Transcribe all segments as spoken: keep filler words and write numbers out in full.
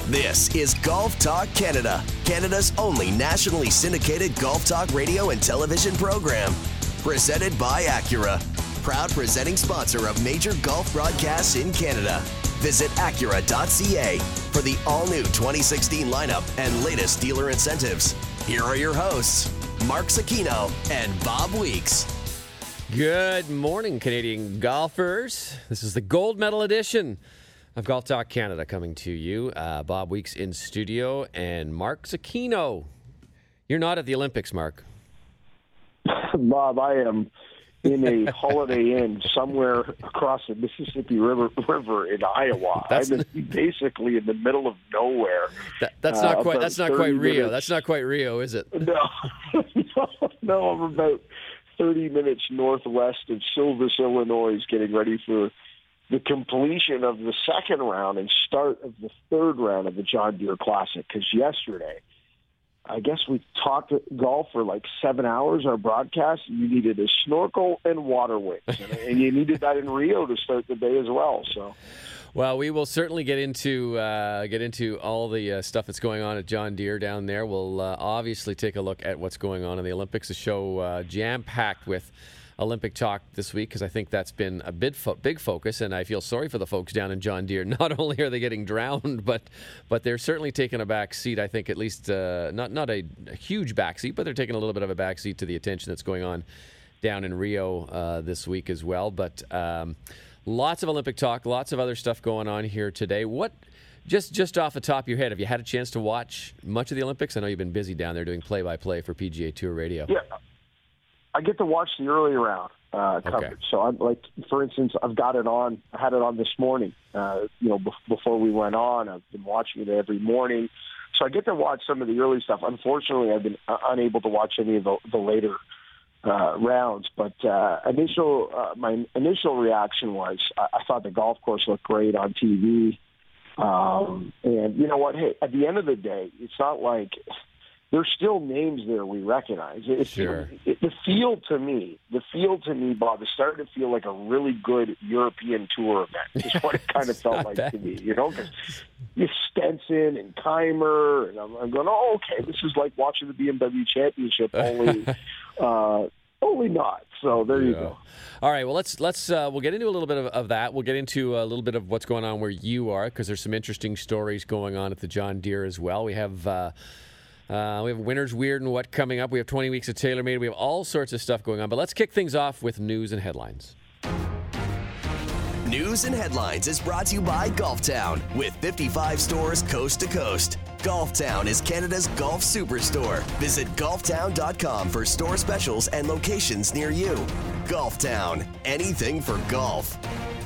This is Golf Talk Canada, Canada's only nationally syndicated golf talk radio and television program. Presented by Acura, proud presenting sponsor of major golf broadcasts in Canada. Visit Acura dot C A for the all-new twenty sixteen lineup and latest dealer incentives. Here are your hosts, Mark Zecchino and Bob Weeks. Good morning, Canadian golfers. This is the gold medal edition of Golf Talk Canada coming to you. Uh, Bob Weeks in studio and Mark Zecchino. You're not at the Olympics, Mark. Bob, I am in a Holiday Inn somewhere across the Mississippi River, River in Iowa. That's I'm basically in the middle of nowhere. That, that's not uh, quite. That's not quite Rio. minutes. That's not quite Rio, is it? No, no, no. I'm about thirty minutes northwest of Silvis, Illinois, getting ready for the completion of the second round and start of the third round of the John Deere Classic. Because yesterday, I guess we talked golf for like seven hours, our broadcast. You needed a snorkel and water wings. And, and you needed that in Rio to start the day as well. So, well, we will certainly get into uh, get into all the uh, stuff that's going on at John Deere down there. We'll uh, obviously take a look at what's going on in the Olympics. The show uh, jam-packed with Olympic talk this week, because I think that's been a big, fo- big focus, and I feel sorry for the folks down in John Deere. Not only are they getting drowned, but but they're certainly taking a back seat. I think at least uh, not not a, a huge back seat, but they're taking a little bit of a back seat to the attention that's going on down in Rio uh, this week as well. But um, lots of Olympic talk, lots of other stuff going on here today. What just just off the top of your head, have you had a chance to watch much of the Olympics? I know you've been busy down there doing play-by-play for P G A Tour Radio. yeah. I get to watch the early round uh, coverage. Okay. So, I'm like, for instance, I've got it on. I had it on this morning. Uh, you know, be- before we went on, I've been watching it every morning. So I get to watch some of the early stuff. Unfortunately, I've been uh, unable to watch any of the, the later uh, rounds. But uh, initial, uh, my initial reaction was I-, I thought the golf course looked great on T V. Um, and you know what? Hey, at the end of the day, it's not like there's still names there we recognize. It's, Sure. it, the field to me, the field to me, Bob, is starting to feel like a really good European tour event. Is what it kind of felt like bad. to me. You know, because you Stenson and Keimer, and I'm, I'm going, oh, okay, this is like watching the B M W Championship, only, uh, only not. So there you Yeah. go. All right. Well, let's let's uh, we'll get into a little bit of, of that. We'll get into a little bit of what's going on where you are, because there's some interesting stories going on at the John Deere as well. We have. Uh, Uh, we have Winter's Weird and What coming up. We have twenty weeks of TaylorMade. We have all sorts of stuff going on. But let's kick things off with news and headlines. News and Headlines is brought to you by Golf Town with fifty-five stores coast to coast. Golf Town is Canada's golf superstore. Visit golf town dot com for store specials and locations near you. Golf Town, anything for golf.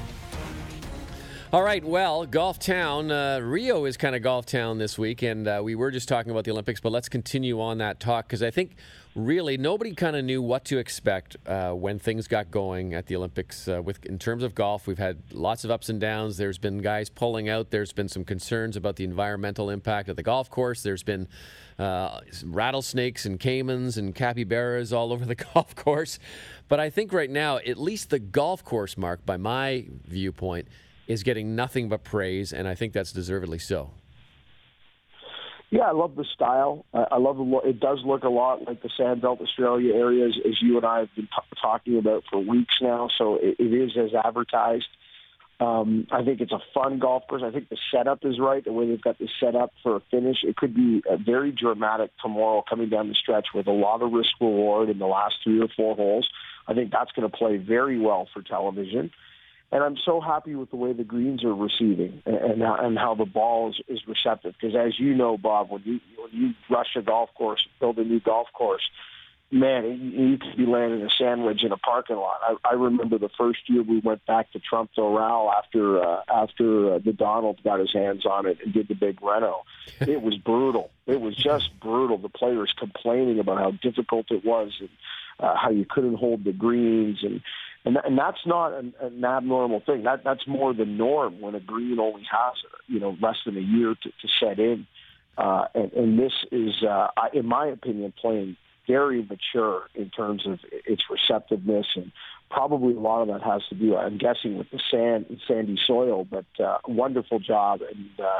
All right, well, Golf Town, uh, Rio is kind of Golf Town this week, and uh, we were just talking about the Olympics, but let's continue on that talk, because I think really nobody kind of knew what to expect uh, when things got going at the Olympics. Uh, with in terms of golf, we've had lots of ups and downs. There's been guys pulling out. There's been some concerns about the environmental impact of the golf course. There's been uh, rattlesnakes and caimans and capybaras all over the golf course. But I think right now, at least the golf course, Mark, by my viewpoint, is getting nothing but praise, and I think that's deservedly so. Yeah, I love the style. I I love the lo- it. Does look a lot like the Sandbelt Australia areas, as you and I have been t- talking about for weeks now. So it, it is as advertised. Um, I think it's a fun golf course. I think the setup is right. The way they've got this set up for a finish, it could be a very dramatic tomorrow coming down the stretch with a lot of risk reward in the last three or four holes. I think that's going to play very well for television. And I'm so happy with the way the greens are receiving and and, and how the ball is, is receptive. Because as you know, Bob, when you when you rush a golf course, build a new golf course, man, you, you could be landing a sandwich in a parking lot. I, I remember the first year we went back to Trump Doral after uh, after uh, the Donald got his hands on it and did the big reno. It was brutal. It was just brutal. The players complaining about how difficult it was and uh, how you couldn't hold the greens and. And, and that's not an, an abnormal thing. That that's more the norm when a green only has, you know, less than a year to, to set in. Uh, and, and this is, uh, in my opinion, playing very mature in terms of its receptiveness, and probably a lot of that has to do, I'm guessing, with the sand and sandy soil. But uh, wonderful job, and uh,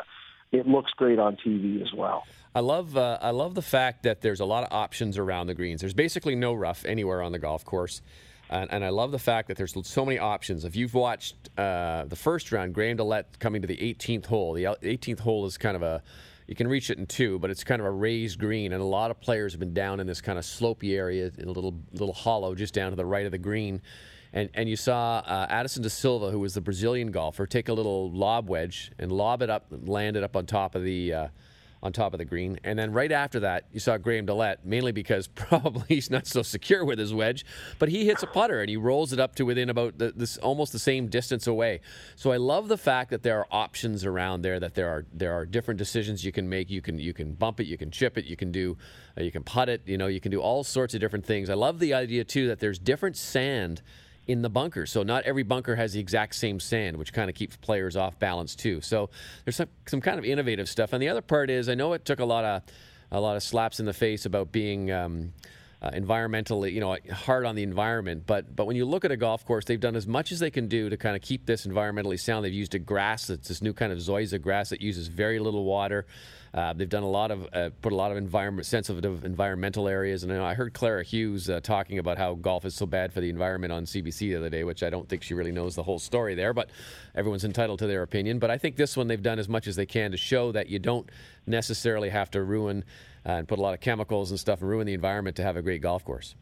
it looks great on T V as well. I love uh, I love the fact that there's a lot of options around the greens. There's basically no rough anywhere on the golf course. And, and I love the fact that there's so many options. If you've watched uh, the first round, Graham DeLette coming to the eighteenth hole. The eighteenth hole is kind of a, you can reach it in two, but it's kind of a raised green. And a lot of players have been down in this kind of slopey area, in a little little hollow just down to the right of the green. And and you saw uh, Addison De Silva, who was the Brazilian golfer, take a little lob wedge and lob it up, land it up on top of the uh, on top of the green. And then right after that, you saw Graham DeLette, mainly because probably he's not so secure with his wedge, but he hits a putter and he rolls it up to within about the, this almost the same distance away. So I love the fact that there are options around there, that there are there are different decisions you can make. You can you can bump it, you can chip it, you can do uh, you can putt it, you know, you can do all sorts of different things. I love the idea too that there's different sand in the bunker. So not every bunker has the exact same sand, which kind of keeps players off balance too. So there's some, some kind of innovative stuff. And the other part is, I know it took a lot of a lot of slaps in the face about being um, uh, environmentally, you know, hard on the environment. But but when you look at a golf course, they've done as much as they can do to kind of keep this environmentally sound. They've used a grass. It's this new kind of zoysia grass that uses very little water. Uh, they've done a lot of, uh, put a lot of environment, sensitive environmental areas. And you know, I heard Clara Hughes uh, talking about how golf is so bad for the environment on C B C the other day, which I don't think she really knows the whole story there, but everyone's entitled to their opinion. But I think this one they've done as much as they can to show that you don't necessarily have to ruin uh, and put a lot of chemicals and stuff and ruin the environment to have a great golf course.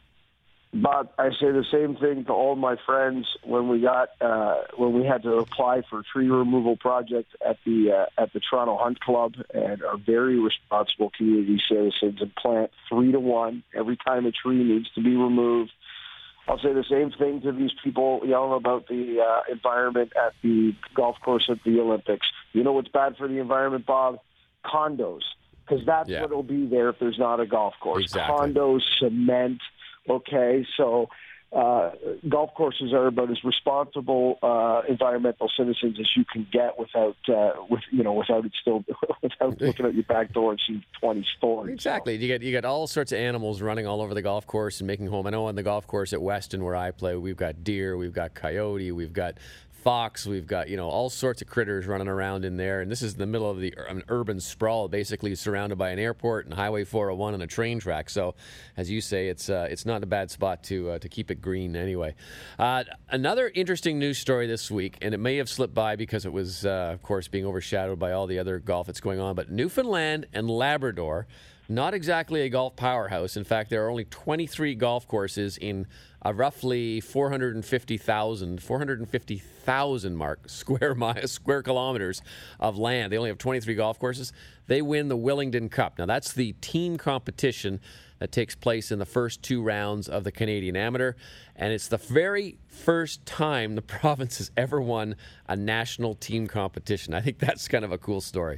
But I say the same thing to all my friends when we got uh, when we had to apply for a tree removal project at the uh, at the Toronto Hunt Club, and are very responsible community citizens and plant three to one every time a tree needs to be removed. I'll say the same thing to these people yelling about the uh, environment at the golf course at the Olympics. You know what's bad for the environment, Bob? Condos, because that's yeah. what will be there if there's not a golf course. Exactly. Condos, cement. Okay, so uh, golf courses are about as responsible uh, environmental citizens as you can get without, uh, with you know, without it still, without looking at your back door and seeing twenty stories. Exactly, so. you get you get all sorts of animals running all over the golf course and making home. I know on the golf course at Weston where I play, we've got deer, we've got coyote, we've got fox, we've got, you know, all sorts of critters running around in there, and this is in the middle of the an urban sprawl, basically surrounded by an airport and Highway four oh one and a train track. So, as you say, it's uh, it's not a bad spot to uh, to keep it green anyway. Uh, another interesting news story this week, and it may have slipped by because it was, uh, of course, being overshadowed by all the other golf that's going on. But Newfoundland and Labrador, not exactly a golf powerhouse. In fact, there are only twenty-three golf courses in a roughly four hundred fifty thousand, four hundred fifty thousand mark square miles, square kilometers of land. They only have twenty-three golf courses. They win the Willingdon Cup. Now, that's the team competition that takes place in the first two rounds of the Canadian Amateur, and it's the very first time the province has ever won a national team competition. I think that's kind of a cool story.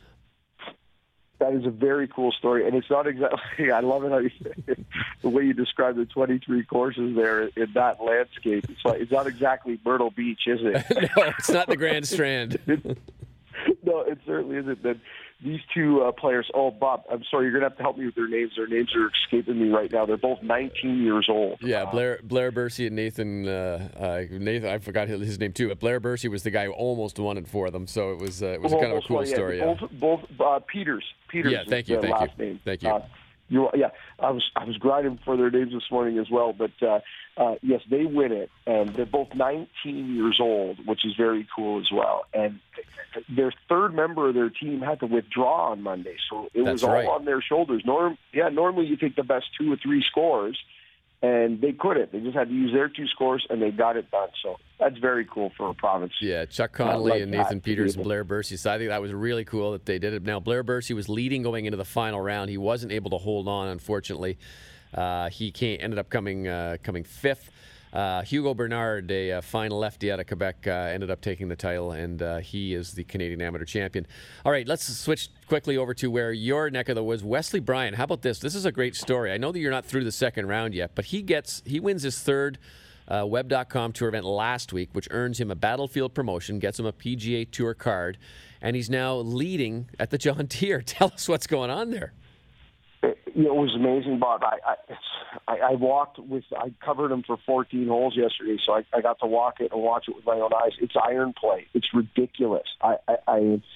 That is a very cool story, and it's not exactly. I love it how you, the way you describe the twenty-three courses there in that landscape. It's like it's not exactly Myrtle Beach, is it? No, it's not the Grand Strand. No, it certainly isn't. That these two uh, players. Oh, Bob, I'm sorry. You're gonna have to help me with their names. Their names are escaping me right now. They're both nineteen years old. Yeah, Blair Blair Bursey and Nathan. Uh, uh, Nathan, I forgot his name too. But Blair Bursey was the guy who almost won it for them. So it was uh, it was kind of a cool well, yeah, story. Both, yeah. both uh, Peters. Peters. Yeah, thank you, is the thank last you, name. thank you. Uh, you yeah, I was I was grinding for their names this morning as well. But uh, uh, yes, they win it, and they're both nineteen years old, which is very cool as well. And their third member of their team had to withdraw on Monday, so it That's was all right. on their shoulders. Norm, yeah, normally you take the best two or three scores, and they couldn't. They just had to use their two scores, and they got it done. So that's very cool for a province. Yeah, Chuck Connolly like and Nathan that. Peters and Blair Bursey. So I think that was really cool that they did it. Now, Blair Bursey was leading going into the final round. He wasn't able to hold on, unfortunately. Uh, he came, ended up coming uh, coming fifth. Uh, Hugo Bernard, a, a fine lefty out of Quebec, uh, ended up taking the title, and uh, he is the Canadian Amateur Champion. All right, let's switch quickly over to where your neck of the woods. Wesley Bryan, how about this? This is a great story. I know that you're not through the second round yet, but he gets he wins his third uh, Web dot com Tour event last week, which earns him a Battlefield promotion, gets him a P G A Tour card, and he's now leading at the John Deere. Tell us what's going on there. It, it was amazing, Bob. I, I, it's, I, I walked with, I covered him for fourteen holes yesterday, so I, I got to walk it and watch it with my own eyes. It's iron play. It's ridiculous. I, I, I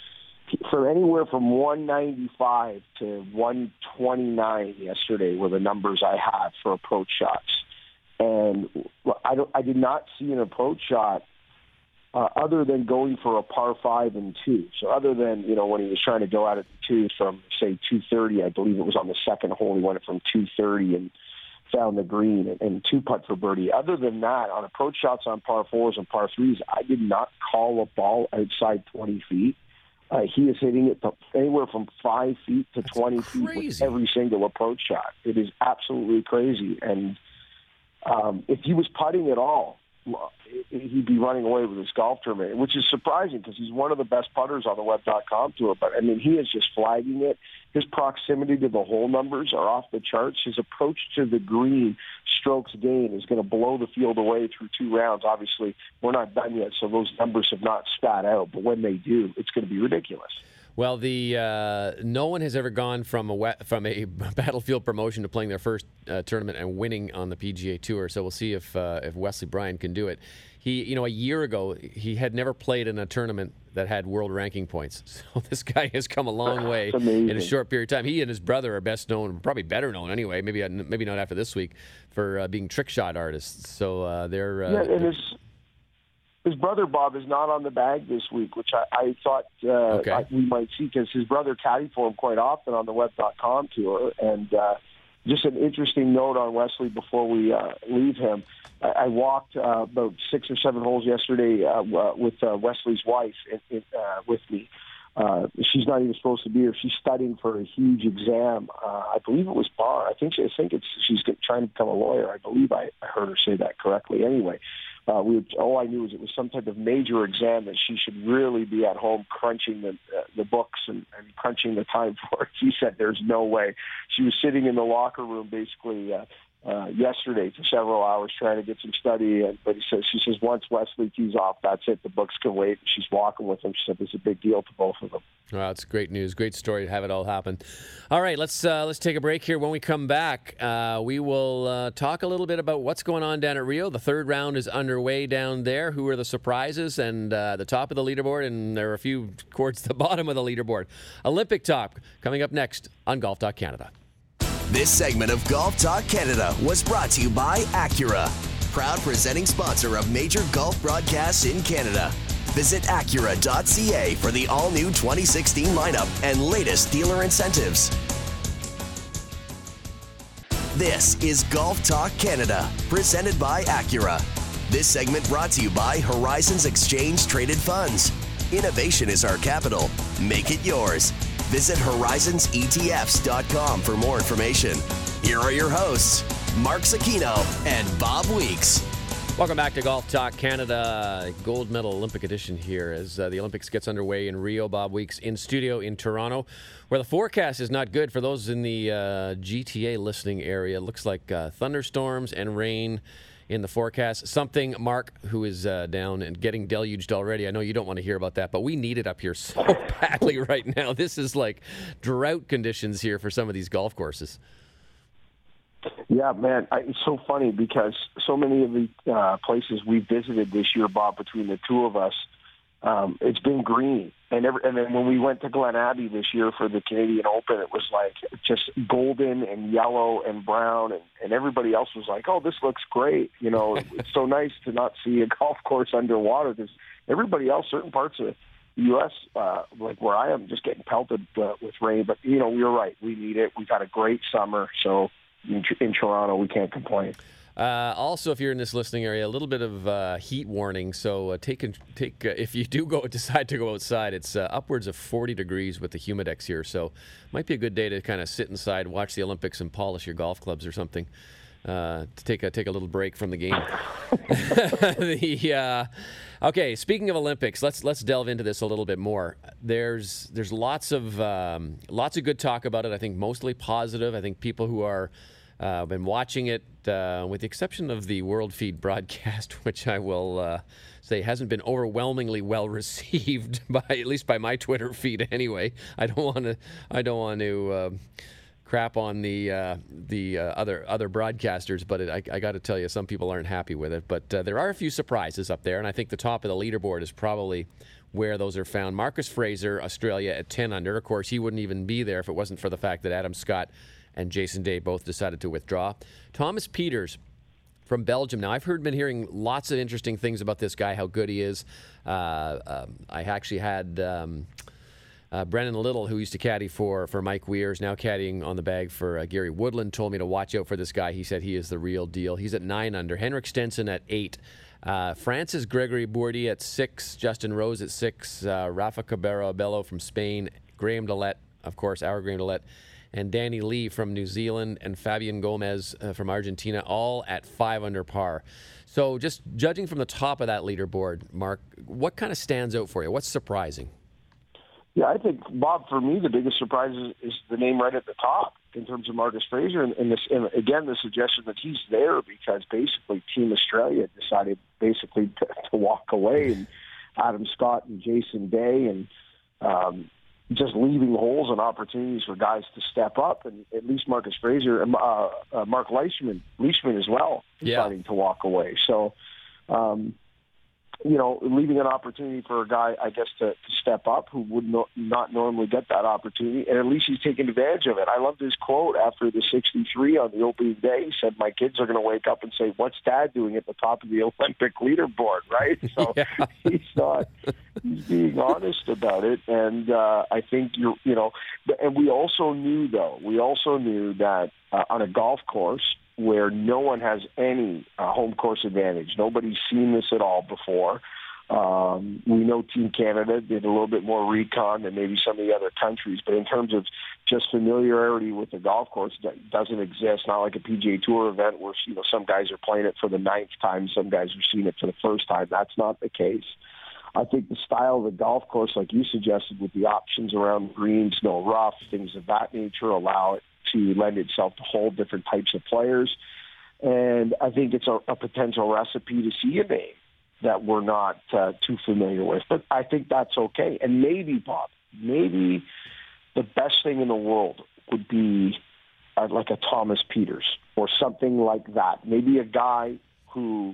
from anywhere from one ninety-five to one twenty-nine yesterday were the numbers I had for approach shots. And I, don't, I did not see an approach shot uh, other than going for a par five and two. So other than, you know, when he was trying to go at it two from, say, two thirty, I believe it was on the second hole, he went it from two thirty and found the green and, and two putt for birdie. Other than that, on approach shots on par fours and par threes, I did not call a ball outside twenty feet. Uh, he is hitting it anywhere from five feet to That's twenty crazy. feet with every single approach shot. It is absolutely crazy. And um, if he was putting at all, he'd be running away with his golf tournament, which is surprising because he's one of the best putters on the web dot com tour. But, I mean, he is just flagging it. His proximity to the hole numbers are off the charts. His approach to the green strokes gain is going to blow the field away through two rounds. Obviously, we're not done yet, so those numbers have not spat out. But when they do, it's going to be ridiculous. Well, the uh, no one has ever gone from a wet, from a Battlefield promotion to playing their first uh, tournament and winning on the P G A Tour. So we'll see if uh, if Wesley Bryan can do it. He, you know, a year ago he had never played in a tournament that had world ranking points. So this guy has come a long way in a short period of time. He and his brother are best known, probably better known anyway. Maybe maybe not after this week for uh, being trick shot artists. So uh, they're uh, yeah, and his his brother Bob is not on the bag this week, which I, I thought uh, okay. I, we might see because his brother caddied for him quite often on the web dot com tour. And uh, just an interesting note on Wesley before we uh, leave him. I, I walked uh, about six or seven holes yesterday uh, with uh, Wesley's wife in, in, uh, with me. Uh, she's not even supposed to be here. She's studying for a huge exam. Uh, I believe it was bar. I think she, I think it's she's trying to become a lawyer. I believe I, I heard her say that correctly. Anyway, uh, we all I knew was it was some type of major exam that she should really be at home crunching the uh, the books and, and crunching the time for it. She said there's no way. She was sitting in the locker room basically uh, uh, yesterday for several hours trying to get some study. And, but he says, she says once Wesley tees off, that's it. The books can wait. She's walking with him. She said it's a big deal to both of them. Wow, it's great news. Great story to have it all happen. All right, let's uh, let's take a break here. When we come back, uh, we will uh, talk a little bit about what's going on down at Rio. The third round is underway down there. Who are the surprises and uh, the top of the leaderboard? And there are a few towards the bottom of the leaderboard. Olympic talk coming up next on Golf Talk Canada. This segment of Golf Talk Canada was brought to you by Acura, proud presenting sponsor of major golf broadcasts in Canada. Visit Acura dot C A for the all-new twenty sixteen lineup and latest dealer incentives. This is Golf Talk Canada, presented by Acura. This segment brought to you by Horizons Exchange Traded Funds. Innovation is our capital. Make it yours. Visit Horizons E T Fs dot com for more information. Here are your hosts, Mark Zecchino and Bob Weeks. Welcome back to Golf Talk Canada, gold medal Olympic edition here as uh, the Olympics gets underway in Rio. Bob Weeks in studio in Toronto, where the forecast is not good for those in the uh, G T A listening area. Looks like uh, thunderstorms and rain in the forecast. Something, Mark, who is uh, down and getting deluged already. I know you don't want to hear about that, but we need it up here so badly right now. This is like drought conditions here for some of these golf courses. Yeah, man, I, it's so funny because so many of the uh, places we visited this year, Bob, between the two of us, um, it's been green. And every, and then when we went to Glen Abbey this year for the Canadian Open, it was like just golden and yellow and brown, and, and everybody else was like, oh, this looks great. You know, it's so nice to not see a golf course underwater because everybody else, certain parts of the U S, uh, like where I am, just getting pelted uh, with rain. But, you know, you're right. We need it. We've had a great summer, so in, in Toronto, we can't complain. Uh, also, if you're in this listening area, a little bit of uh, heat warning. So uh, take take uh, if you do go decide to go outside, it's uh, upwards of forty degrees with the humidex here. So might be a good day to kind of sit inside, watch the Olympics, and polish your golf clubs or something. Uh, to take a take a little break from the game. the, uh, okay, speaking of Olympics, let's let's delve into this a little bit more. There's there's lots of um, lots of good talk about it. I think mostly positive. I think people who are Uh, been watching it, uh, with the exception of the World Feed broadcast, which I will uh, say hasn't been overwhelmingly well received by at least by my Twitter feed. Anyway, I don't want to. I don't want to uh, crap on the uh, the uh, other other broadcasters, but it, I, I got to tell you, some people aren't happy with it. But uh, there are a few surprises up there, and I think the top of the leaderboard is probably where those are found. Marcus Fraser, Australia at ten under. Of course, he wouldn't even be there if it wasn't for the fact that Adam Scott and Jason Day both decided to withdraw. Thomas Pieters from Belgium. Now, I've heard, been hearing lots of interesting things about this guy, how good he is. Uh, um, I actually had um, uh, Brennan Little, who used to caddy for, for Mike Weirs, now caddying on the bag for uh, Gary Woodland, told me to watch out for this guy. He said he is the real deal. He's at nine under. Henrik Stenson at eight. Uh, Francis Gregory Bourdi at six. Justin Rose at six. Uh, Rafa Cabrera Bello from Spain. Graham Dillette, of course, our Graham Dillette. And Danny Lee from New Zealand, and Fabian Gomez uh, from Argentina, all at five under par. So just judging from the top of that leaderboard, Mark, what kind of stands out for you? What's surprising? Yeah, I think, Bob, for me, the biggest surprise is, is the name right at the top in terms of Marcus Fraser. And, and, this, and again, the suggestion that he's there because basically Team Australia decided basically to, to walk away, and Adam Scott and Jason Day and um, just leaving holes and opportunities for guys to step up, and at least Marcus Fraser, uh, uh, Mark Leishman, Leishman as well, yeah. deciding to walk away. So, um, you know, leaving an opportunity for a guy, I guess, to, to step up who would no, not normally get that opportunity, and at least he's taking advantage of it. I loved his quote after the sixty-three on the opening day. He said, "My kids are going to wake up and say, 'What's Dad doing at the top of the Olympic leaderboard?'" Right? So yeah. he's not. He's being honest about it, and uh, I think you you know. And we also knew, though, we also knew that uh, on a golf course where no one has any uh, home course advantage, nobody's seen this at all before. Um, we know Team Canada did a little bit more recon than maybe some of the other countries, but in terms of just familiarity with the golf course, that doesn't exist. Not like a P G A Tour event where, you know, some guys are playing it for the ninth time, some guys are seeing it for the first time. That's not the case. I think the style of the golf course, like you suggested, with the options around greens, no rough, things of that nature, allow it to lend itself to hold different types of players. And I think it's a, a potential recipe to see a name that we're not uh, too familiar with. But I think that's okay. And maybe, Bob, maybe the best thing in the world would be uh, like a Thomas Pieters or something like that. Maybe a guy who,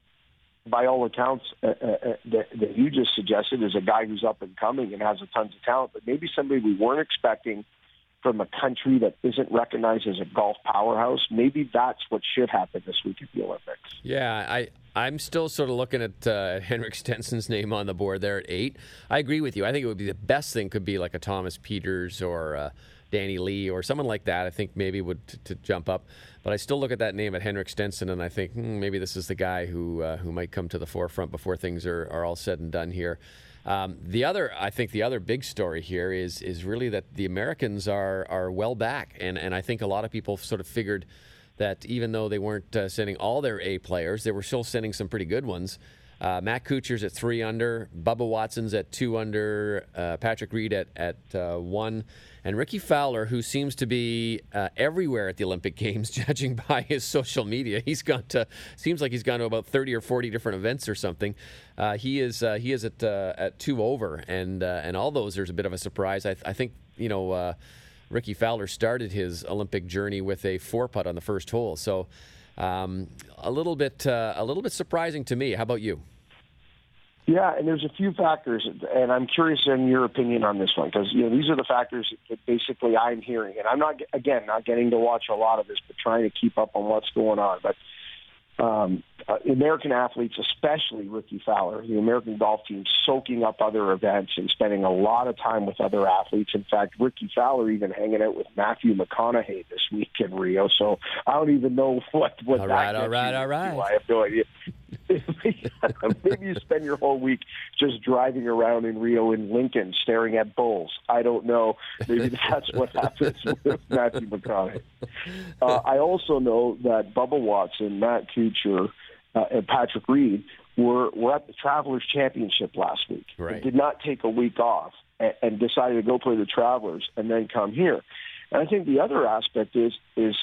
by all accounts, uh, uh, that, that you just suggested, is a guy who's up and coming and has a tons of talent, but maybe somebody we weren't expecting from a country that isn't recognized as a golf powerhouse. Maybe that's what should happen this week at the Olympics. Yeah, I, I'm still sort of looking at uh, Henrik Stenson's name on the board there at eight. I agree with you. I think it would be the best thing could be like a Thomas Pieters or uh, Danny Lee or someone like that. I think maybe would t- to jump up. But I still look at that name at Henrik Stenson and I think hmm, maybe this is the guy who uh, who might come to the forefront before things are, are all said and done here. Um, the other, I think, the other big story here is is really that the Americans are are well back, and and I think a lot of people sort of figured that even though they weren't uh, sending all their A players, they were still sending some pretty good ones. Uh, Matt Kuchar's at three under, Bubba Watson's at two under, uh, Patrick Reed at at uh, one, and Ricky Fowler, who seems to be uh, everywhere at the Olympic Games, judging by his social media. He's gone to seems like he's gone to about thirty or forty different events or something. Uh, he is uh, he is at uh, at two over, and uh, and all those there's a bit of a surprise. I, th- I think you know uh, Ricky Fowler started his Olympic journey with a four putt on the first hole, so um, a little bit uh, a little bit surprising to me. How about you? Yeah, and there's a few factors, and I'm curious in your opinion on this one, because you know these are the factors that basically I'm hearing, and I'm not, again, not getting to watch a lot of this, but trying to keep up on what's going on. But um, uh, American athletes, especially Ricky Fowler, the American golf team, soaking up other events and spending a lot of time with other athletes. In fact, Ricky Fowler even hanging out with Matthew McConaughey this week in Rio. So I don't even know what what all that right, gets all right, you all right. to. I have no idea. Maybe you spend your whole week just driving around in Rio in Lincoln staring at bulls. I don't know. Maybe that's what happens with Matthew McConaughey. Uh, I also know that Bubba Watson, Matt Kuchar, uh, and Patrick Reed were, were at the Travelers Championship last week. Right. They did not take a week off and, and decided to go play the Travelers and then come here. And I think the other aspect is is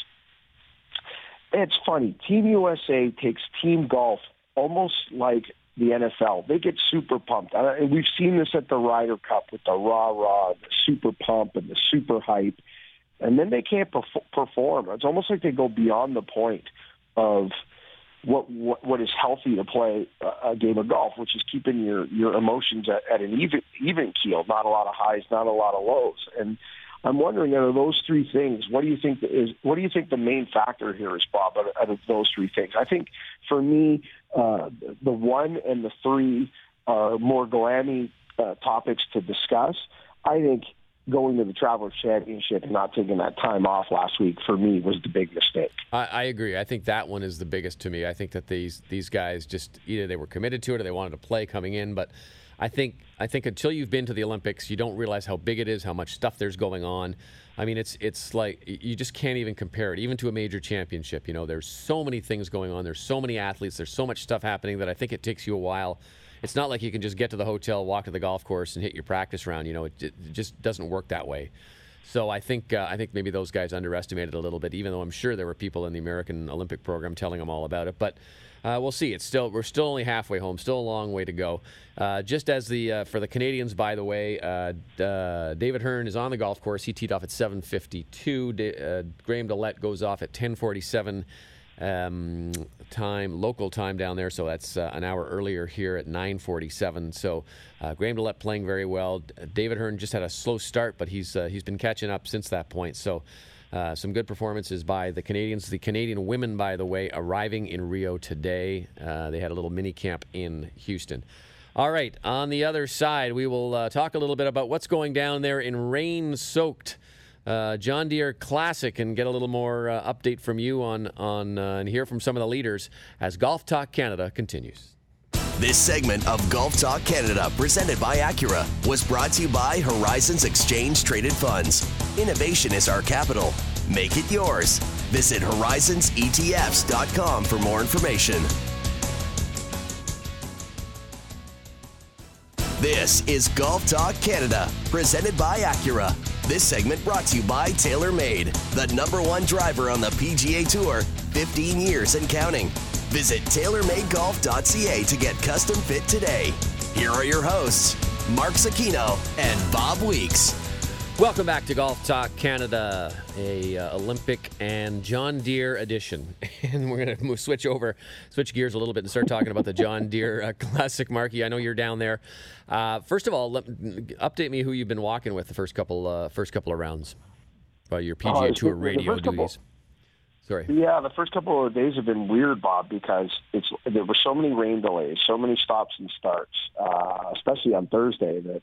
it's funny. Team U S A takes team golf almost like the N F L. They get super pumped. And we've seen this at the Ryder Cup with the rah-rah, the super pump, and the super hype. And then they can't perf- perform. It's almost like they go beyond the point of what, what what is healthy to play a, a game of golf, which is keeping your, your emotions at, at an even even keel, not a lot of highs, not a lot of lows. And I'm wondering, out of those three things, what do you think is what do you think the main factor here is, Bob? Out of, out of those three things, I think for me, uh, the one and the three are more glammy uh, topics to discuss. I think going to the Travelers Championship and not taking that time off last week for me was the big mistake. I, I agree. I think that one is the biggest to me. I think that these these guys just either they were committed to it or they wanted to play coming in, but I think I think until you've been to the Olympics, you don't realize how big it is, how much stuff there's going on. I mean, it's it's like you just can't even compare it, even to a major championship. You know, there's so many things going on. There's so many athletes. There's so much stuff happening that I think it takes you a while. It's not like you can just get to the hotel, walk to the golf course, and hit your practice round. You know, it, it just doesn't work that way. So I think uh, I think maybe those guys underestimated a little bit, even though I'm sure there were people in the American Olympic program telling them all about it. But uh, we'll see. It's still we're still only halfway home. Still a long way to go. Uh, just as the uh, for the Canadians, by the way, uh, uh, David Hearn is on the golf course. He teed off at seven fifty-two. Da- uh, Graham Dillette goes off at ten forty-seven. Um, time, local time down there, so that's uh, an hour earlier here at nine forty-seven. So uh, Graham Dillette playing very well. David Hearn just had a slow start, but he's uh, he's been catching up since that point. So uh, some good performances by the Canadians. The Canadian women, by the way, arriving in Rio today. Uh, they had a little mini camp in Houston. All right, on the other side, we will uh, talk a little bit about what's going down there in rain-soaked Uh, John Deere Classic and get a little more uh, update from you on, on uh, and hear from some of the leaders as Golf Talk Canada continues. This segment of Golf Talk Canada, presented by Acura, was brought to you by Horizons Exchange Traded Funds. Innovation is our capital. Make it yours. Visit horizons E T Fs dot com for more information. This is Golf Talk Canada, presented by Acura. This segment brought to you by TaylorMade, the number one driver on the P G A Tour, fifteen years and counting. Visit tailor made golf dot c a to get custom fit today. Here are your hosts, Mark Zecchino and Bob Weeks. Welcome back to Golf Talk Canada, a uh, Olympic and John Deere edition. And we're going to switch over, switch gears a little bit and start talking about the John Deere uh, Classic. Marky, I know you're down there. Uh, first of all, let, update me who you've been walking with the first couple uh, first couple of rounds by your P G A uh, Tour radio duties. Couple, Sorry. Yeah, the first couple of days have been weird, Bob, because it's there were so many rain delays, so many stops and starts, uh, especially on Thursday, that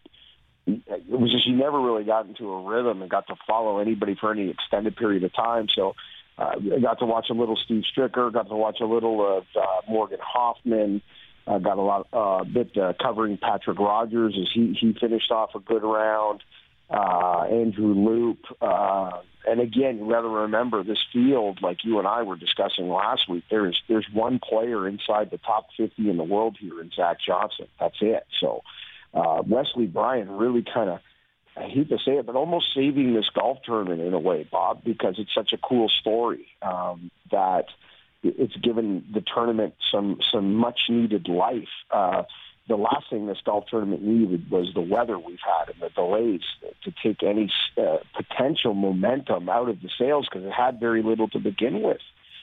it was just you never really got into a rhythm and got to follow anybody for any extended period of time. So uh, I got to watch a little Steve Stricker, got to watch a little of uh, Morgan Hoffman, uh, got a lot, a uh, bit uh, covering Patrick Rogers as he, he finished off a good round, uh, Andrew Loop. Uh, and again, you got to remember this field, like you and I were discussing last week, there's, there's one player inside the top fifty in the world here in Zach Johnson. That's it. So, Uh, Wesley Bryan really kind of, I hate to say it, but almost saving this golf tournament in a way, Bob, because it's such a cool story um, that it's given the tournament some some much-needed life. Uh, the last thing this golf tournament needed was the weather we've had and the delays to take any uh, potential momentum out of the sails, because it had very little to begin with.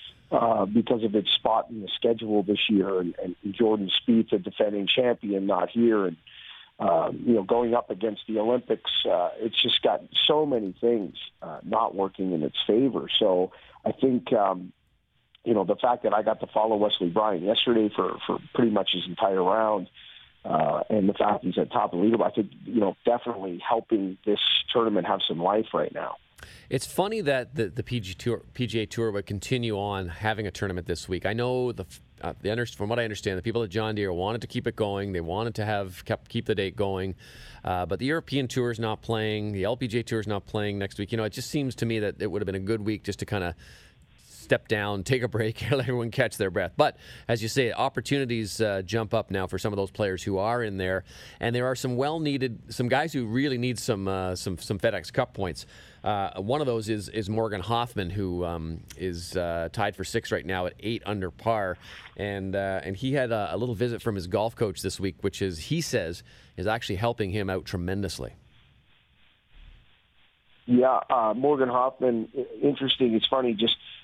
Uh, because of its spot in the schedule this year, and, and Jordan Spieth, the defending champion, not here, and Um, you know, going up against the Olympics, uh, it's just got so many things uh, not working in its favor. So I think, um, you know, the fact that I got to follow Wesley Bryan yesterday for, for pretty much his entire round, uh, and the fact he's at top of the leaderboard, I think, you know, definitely helping this tournament have some life right now. It's funny that the, the P G Tour, P G A Tour would continue on having a tournament this week. I know the, uh, the from what I understand, the people at John Deere wanted to keep it going. They wanted to have kept, keep the date going, uh, but the European Tour is not playing. The L P G A Tour is not playing next week. You know, it just seems to me that it would have been a good week just to kind of step down, take a break, let everyone catch their breath. But as you say, opportunities uh, jump up now for some of those players who are in there, and there are some well-needed, some guys who really need some uh, some some FedEx Cup points. Uh, one of those is is Morgan Hoffman, who um, is uh, tied for sixth right now at eight under par, and uh, and he had a, a little visit from his golf coach this week, which is he says is actually helping him out tremendously. Yeah, uh, Morgan Hoffman, interesting. It's funny, just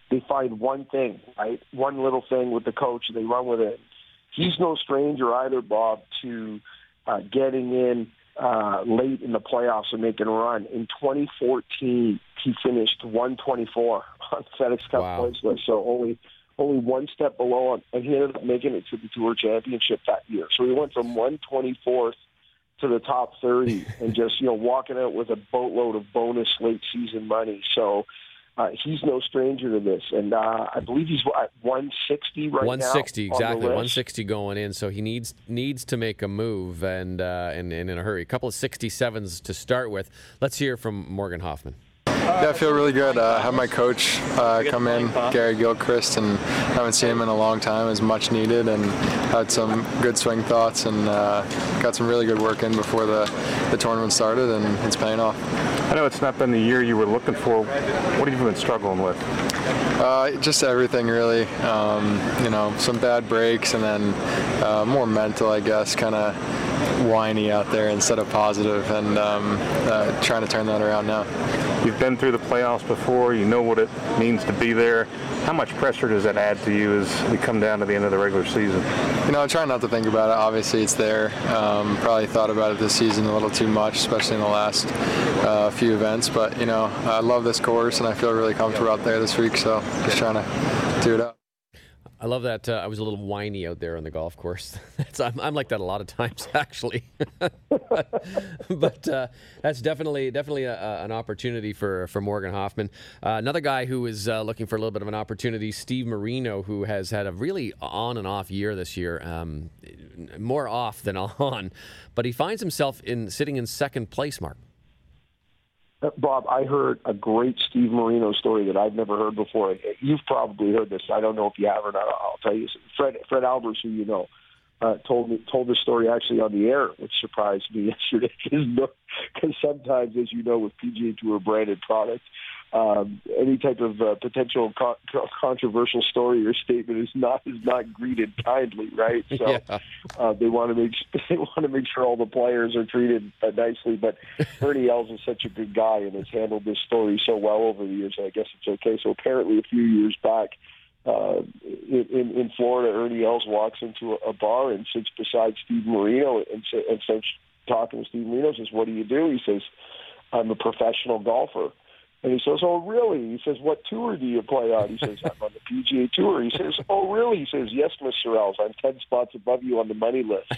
they find one thing, right? One little thing with the coach, and they run with it. He's no stranger either, Bob, to uh, getting in uh, late in the playoffs and making a run. In twenty fourteen, he finished one twenty-four on FedEx Cup Wow. points list, so only only one step below him, and he ended up making it to the Tour Championship that year. So he went from one twenty-fourth to the top thirty and just, you know, walking out with a boatload of bonus late season money. So uh, he's no stranger to this. And uh, I believe he's at one sixty right one sixty, now. one sixty, exactly. one sixty going in. So he needs needs to make a move and, uh, and, and in a hurry. A couple of sixty-sevens to start with. Let's hear from Morgan Hoffman. Yeah, I feel really good. I uh, have my coach uh, come in, Gary Gilchrist, and haven't seen him in a long time. Is much needed, and had some good swing thoughts, and uh, got some really good work in before the, the tournament started, and it's paying off. I know it's not been the year you were looking for. What have you been struggling with? Uh, just everything, really. Um, you know, some bad breaks, and then uh, more mental, I guess, kind of whiny out there instead of positive, and um, uh, trying to turn that around now. You've been through the playoffs before. You know what it means to be there. How much pressure does that add to you as we come down to the end of the regular season? You know, I try not to think about it. Obviously, it's there. Um, probably thought about it this season a little too much, especially in the last uh, few events. But, you know, I love this course, and I feel really comfortable out there this week, so just trying to do it up. I love that. Uh, I was a little whiny out there on the golf course. That's, I'm, I'm like that a lot of times, actually. but uh, that's definitely definitely a, a, an opportunity for, for Morgan Hoffman. Uh, another guy who is uh, looking for a little bit of an opportunity, Steve Marino, who has had a really on and off year this year, um, more off than on. But he finds himself in sitting in second place, Mark. Bob, I heard a great Steve Marino story that I've never heard before. You've probably heard this. I don't know if you have or not. I'll tell you. Fred Fred Albers, who you know, uh, told me told this story actually on the air, which surprised me yesterday. Because sometimes, as you know, with P G A Tour branded product, um, any type of uh, potential co- controversial story or statement is not is not greeted kindly, right? So yeah. uh, they want to make they want to make sure all the players are treated uh, nicely. But Ernie Els is such a good guy and has handled this story so well over the years. And I guess it's okay. So apparently, a few years back, uh, in in Florida, Ernie Els walks into a, a bar and sits beside Steve Marino and, and starts talking to Steve Marino. Says, "What do you do?" He says, "I'm a professional golfer." And he says, "Oh, really?" He says, "What tour do you play on?" He says, "I'm on the P G A Tour." He says, "Oh, really?" He says, "Yes, Mister Els, I'm ten spots above you on the money list."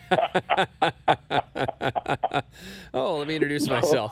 Oh, let me introduce myself.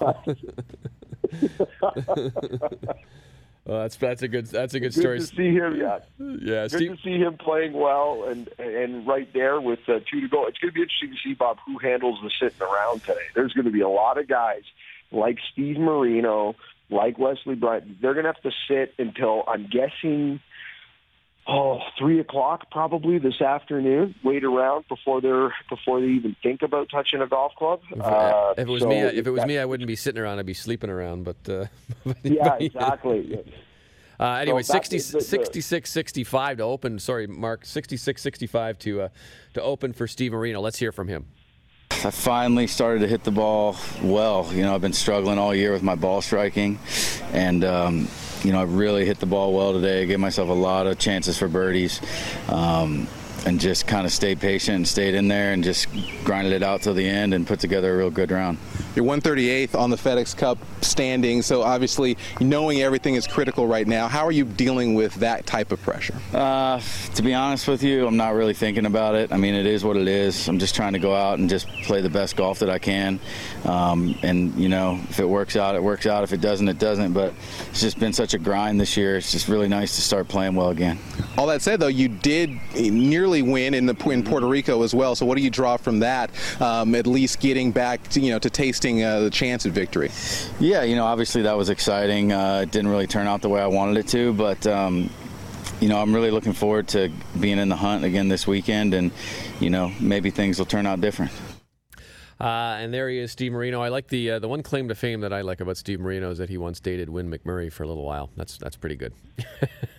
Well, that's that's a good that's a good, good story. Good to see him, yeah. Yeah, good Steve. to see him playing well and and right there with uh, two to go. It's going to be interesting to see, Bob, who handles the sitting around today. There's going to be a lot of guys like Steve Marino, like Wesley Bryant. They're going to have to sit until, I'm guessing, oh, three o'clock probably this afternoon. Wait around before they're before they even think about touching a golf club. If, uh, if it was so me, if it was me, I wouldn't be sitting around. I'd be sleeping around. But uh, yeah, exactly. Uh, anyway, so sixty, the, the, sixty-six sixty-five to open. Sorry, Mark. sixty-six sixty-five to uh, to open for Steve Marino. Let's hear from him. I finally started to hit the ball well. You know, I've been struggling all year with my ball striking, and um, you know, I really hit the ball well today. I gave myself a lot of chances for birdies, um, and just kind of stayed patient and stayed in there and just grinded it out till the end and put together a real good round. You're one thirty-eighth on the FedEx Cup standing, so obviously knowing everything is critical right now. How are you dealing with that type of pressure? Uh, to be honest with you, I'm not really thinking about it. I mean, it is what it is. I'm just trying to go out and just play the best golf that I can. Um, and, you know, if it works out, it works out. If it doesn't, it doesn't. But it's just been such a grind this year. It's just really nice to start playing well again. All that said, though, you did nearly win in, the, in Puerto Rico as well. So what do you draw from that, um, at least getting back to, you know, to tasting Uh, the chance at victory? Yeah, you know, obviously that was exciting. Uh, it didn't really turn out the way I wanted it to, but um, you know, I'm really looking forward to being in the hunt again this weekend, and you know, maybe things will turn out different. Uh, and there he is, Steve Marino. I like the uh, the one claim to fame that I like about Steve Marino is that he once dated Wynn McMurray for a little while. That's that's pretty good.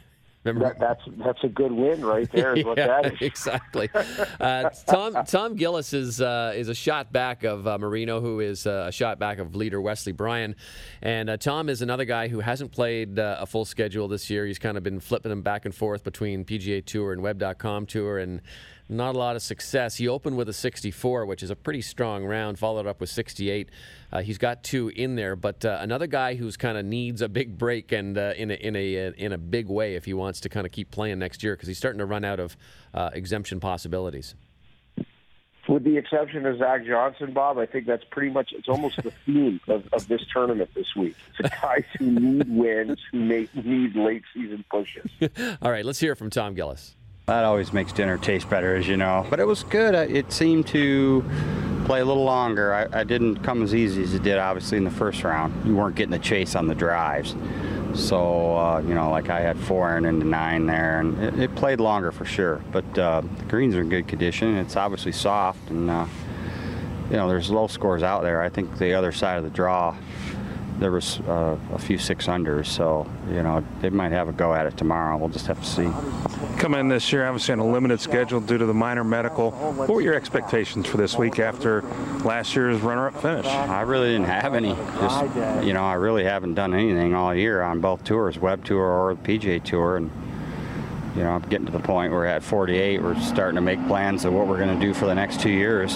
Remember? That, that's that's a good win right there. Is what yeah, that is. Exactly. Uh, Tom Tom Gillis is uh, is a shot back of uh, Marino, who is uh, a shot back of leader Wesley Bryan, and uh, Tom is another guy who hasn't played uh, a full schedule this year. He's kind of been flipping them back and forth between P G A Tour and Web dot com Tour, and not a lot of success. He opened with a sixty-four, which is a pretty strong round, followed up with sixty-eight. Uh, he's got two in there, but uh, another guy who's kind of needs a big break and uh, in a in a in a big way if he wants to kind of keep playing next year, because he's starting to run out of uh, exemption possibilities. With the exception of Zach Johnson, Bob, I think that's pretty much, it's almost the theme of, of this tournament this week. It's guys who need wins, who make, need late season pushes. All right, let's hear from Tom Gillis. That always makes dinner taste better, as you know. But it was good. It seemed to play a little longer. I, I didn't come as easy as it did, obviously, in the first round. You weren't getting the chase on the drives. So, uh, you know, like I had four iron into nine there, and it, it played longer for sure. But uh, the greens are in good condition. It's obviously soft, and, uh, you know, there's low scores out there. I think the other side of the draw, there was uh, a few six unders, so, you know, they might have a go at it tomorrow. We'll just have to see. Coming in this year, obviously on a limited schedule due to the minor medical. What were your expectations for this week after last year's runner-up finish? I really didn't have any. Just, you know, I really haven't done anything all year on both tours, Web Tour or the P G A Tour, and, you know, I'm getting to the point where at forty-eight, we're starting to make plans of what we're going to do for the next two years.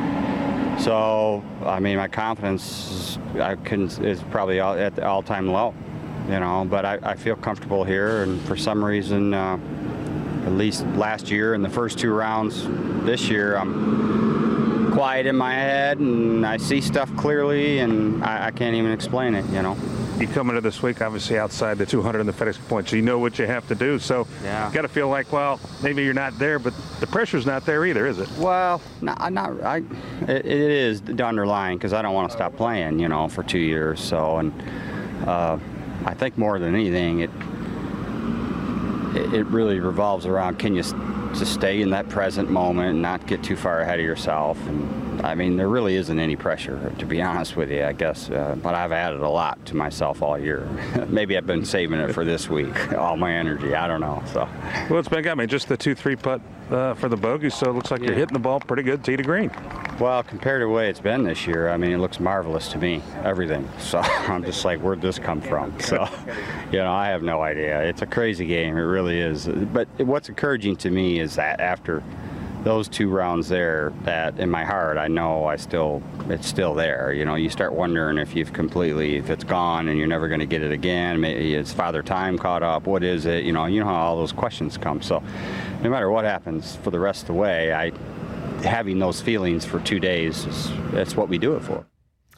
So, I mean, my confidence I couldn't, is probably all, at the all-time low, you know, but I, I feel comfortable here, and for some reason, uh, at least last year and the first two rounds this year, I'm quiet in my head, and I see stuff clearly, and I, I can't even explain it, you know. You come into this week, obviously, outside the two hundred and the FedEx points, so you know what you have to do. So yeah. You got to feel like, well, maybe you're not there, but the pressure's not there either, is it? Well, not, not I, it, it is the underlying, because I don't want to stop playing, you know, for two years. So, and uh, I think more than anything, it it really revolves around, can you just stay in that present moment and not get too far ahead of yourself? And I mean, there really isn't any pressure, to be honest with you, I guess. Uh, but I've added a lot to myself all year. Maybe I've been saving it for this week, all my energy. I don't know. So. Well, it's been, I mean, just the two, three putt uh, for the bogey, so it looks like yeah. you're hitting the ball pretty good, tee to green. Well, compared to the way it's been this year, I mean, it looks marvelous to me, everything. So I'm just like, where'd this come from? So, you know, I have no idea. It's a crazy game. It really is. But what's encouraging to me is that after those two rounds there, that in my heart, I know I still, it's still there. You know, you start wondering if you've completely, if it's gone and you're never going to get it again. Maybe is Father Time caught up? What is it? You know, you know how all those questions come. So no matter what happens for the rest of the way, I, having those feelings for two days, is, that's what we do it for.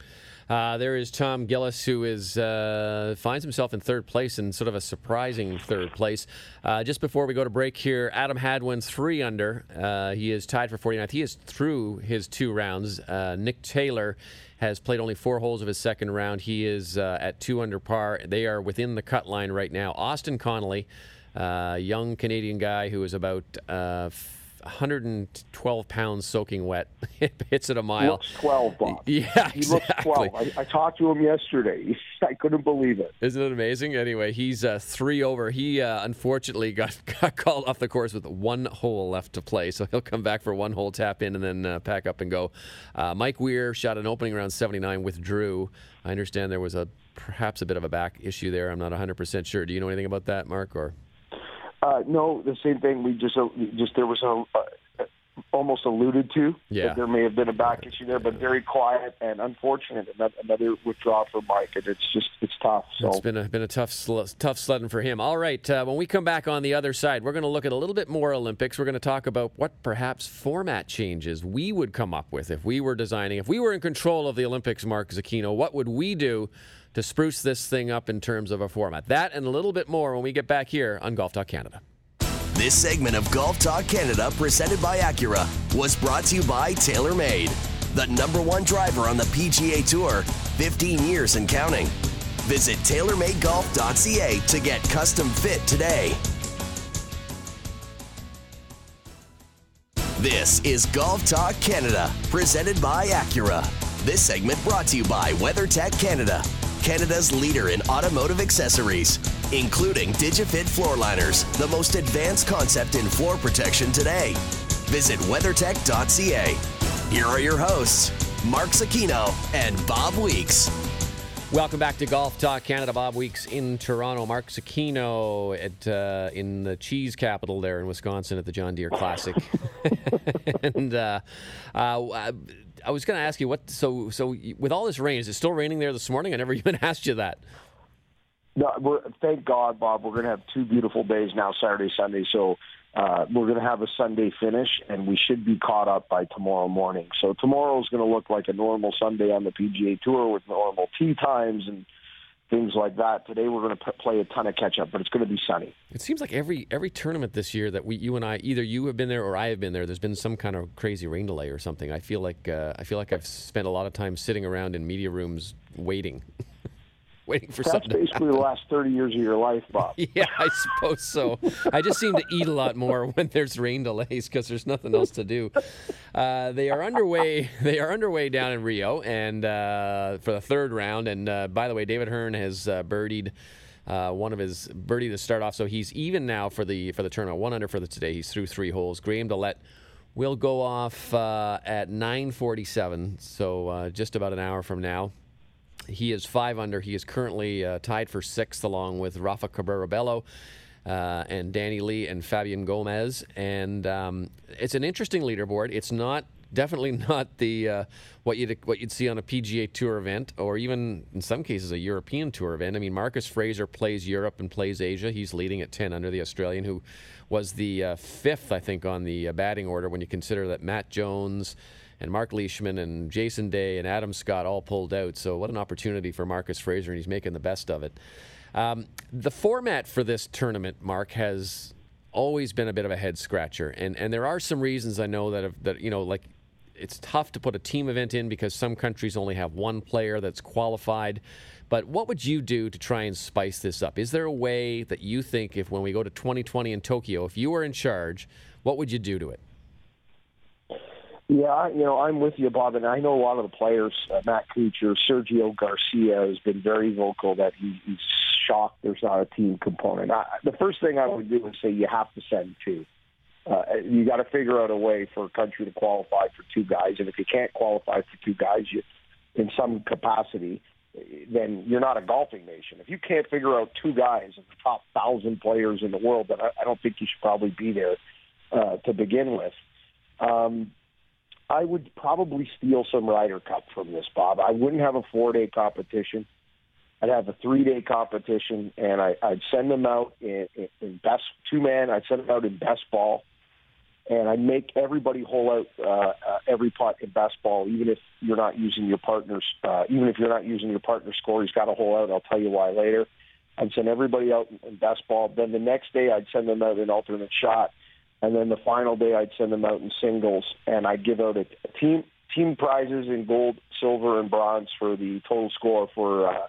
Uh, there is Tom Gillis, who is uh, finds himself in third place, in sort of a surprising third place. Uh, just before we go to break here, Adam Hadwin, three under. Uh, he is tied for forty-ninth. He is through his two rounds. Uh, Nick Taylor has played only four holes of his second round. He is uh, at two under par. They are within the cut line right now. Austin Connolly, uh, young Canadian guy who is about Uh, one hundred twelve pounds soaking wet. Hits it a mile. He looks twelve, Bob. Yeah, exactly. He looks twelve. I, I talked to him yesterday. I couldn't believe it. Isn't it amazing? Anyway, he's uh, three over. He uh, unfortunately got, got called off the course with one hole left to play, so he'll come back for one hole tap in and then uh, pack up and go. Uh, Mike Weir shot an opening round seventy-nine, withdrew. I understand there was a perhaps a bit of a back issue there. I'm not one hundred percent sure. Do you know anything about that, Mark? Or Uh, no, the same thing. We just, uh, just there was a uh, almost alluded to. Yeah. That there may have been a back issue there, but very quiet and unfortunate. Another, another withdrawal for Mike, and it's just it's tough. So it's been a been a tough sl- tough sledding for him. All right, uh, when we come back on the other side, we're going to look at a little bit more Olympics. We're going to talk about what perhaps format changes we would come up with if we were designing, if we were in control of the Olympics. Mark Zecchino, what would we do to spruce this thing up in terms of a format? That and a little bit more when we get back here on Golf Talk Canada. This segment of Golf Talk Canada, presented by Acura, was brought to you by TaylorMade, the number one driver on the P G A Tour, fifteen years and counting. Visit tailor made golf dot c a to get custom fit today. This is Golf Talk Canada, presented by Acura. This segment brought to you by WeatherTech Canada. Canada's leader in automotive accessories, including DigiFit floor liners, the most advanced concept in floor protection today. Visit weathertech dot c a. Here are your hosts, Mark Zecchino and Bob Weeks. Welcome back to Golf Talk Canada. Bob Weeks in Toronto. Mark Zecchino at uh, in the cheese capital there in Wisconsin at the John Deere Classic. and uh, uh, I was going to ask you what. So, so with all this rain, is it still raining there this morning? I never even asked you that. No, we're, thank God, Bob. We're going to have two beautiful days now, Saturday, Sunday. So uh, we're going to have a Sunday finish, and we should be caught up by tomorrow morning. So tomorrow is going to look like a normal Sunday on the P G A Tour with normal tee times and things like that. Today we're going to p- play a ton of catch-up, but it's going to be sunny. It seems like every every tournament this year that we, you and I, either you have been there or I have been there, there's been some kind of crazy rain delay or something. I feel like uh, I feel like I've spent a lot of time sitting around in media rooms waiting. Waiting for That's something. That's basically the last thirty years of your life, Bob. Yeah, I suppose so. I just seem to eat a lot more when there's rain delays because there's nothing else to do. Uh, they are underway. They are underway down in Rio, and uh, for the third round. And uh, by the way, David Hearn has uh, birdied uh, one of his birdie to start off, so he's even now for the for the tournament. One under for the today. He's through three holes. Graham Dillette will go off uh, at nine forty-seven, so uh, just about an hour from now. He is five under. He is currently uh, tied for sixth along with Rafa Cabrera-Bello uh, and Danny Lee and Fabian Gomez. And um, it's an interesting leaderboard. It's not definitely not the uh, what you'd what you'd see on a P G A Tour event or even in some cases a European Tour event. I mean, Marcus Fraser plays Europe and plays Asia. He's leading at ten under, the Australian, who was the uh, fifth, I think, on the uh, batting order when you consider that Matt Jones and Mark Leishman and Jason Day and Adam Scott all pulled out. So what an opportunity for Marcus Fraser, and he's making the best of it. Um, the format for this tournament, Mark, has always been a bit of a head-scratcher. And and there are some reasons I know that, have, that you know, like it's tough to put a team event in because some countries only have one player that's qualified. But what would you do to try and spice this up? Is there a way that you think if when we go to twenty twenty in Tokyo, if you were in charge, what would you do to it? Yeah, you know, I'm with you, Bob, and I know a lot of the players. Uh, Matt Kuchar, Sergio Garcia has been very vocal that he, he's shocked there's not a team component. I, the first thing I would do is say you have to send two. Uh, you got to figure out a way for a country to qualify for two guys, and if you can't qualify for two guys you, in some capacity, then you're not a golfing nation. If you can't figure out two guys of the top thousand players in the world, then I, I don't think you should probably be there uh, to begin with. Um, I would probably steal some Ryder Cup from this, Bob. I wouldn't have a four-day competition. I'd have a three-day competition, and I, I'd send them out in, in, in best two-man. I'd send them out in best ball, and I'd make everybody hole out uh, uh, every putt in best ball, even if you're not using your partner's. Uh, even if you're not using your partner's score, he's got a hole out. I'll tell you why later. I'd send everybody out in, in best ball. Then the next day, I'd send them out in alternate shot. And then the final day, I'd send them out in singles, and I'd give out a, a team team prizes in gold, silver, and bronze for the total score for uh,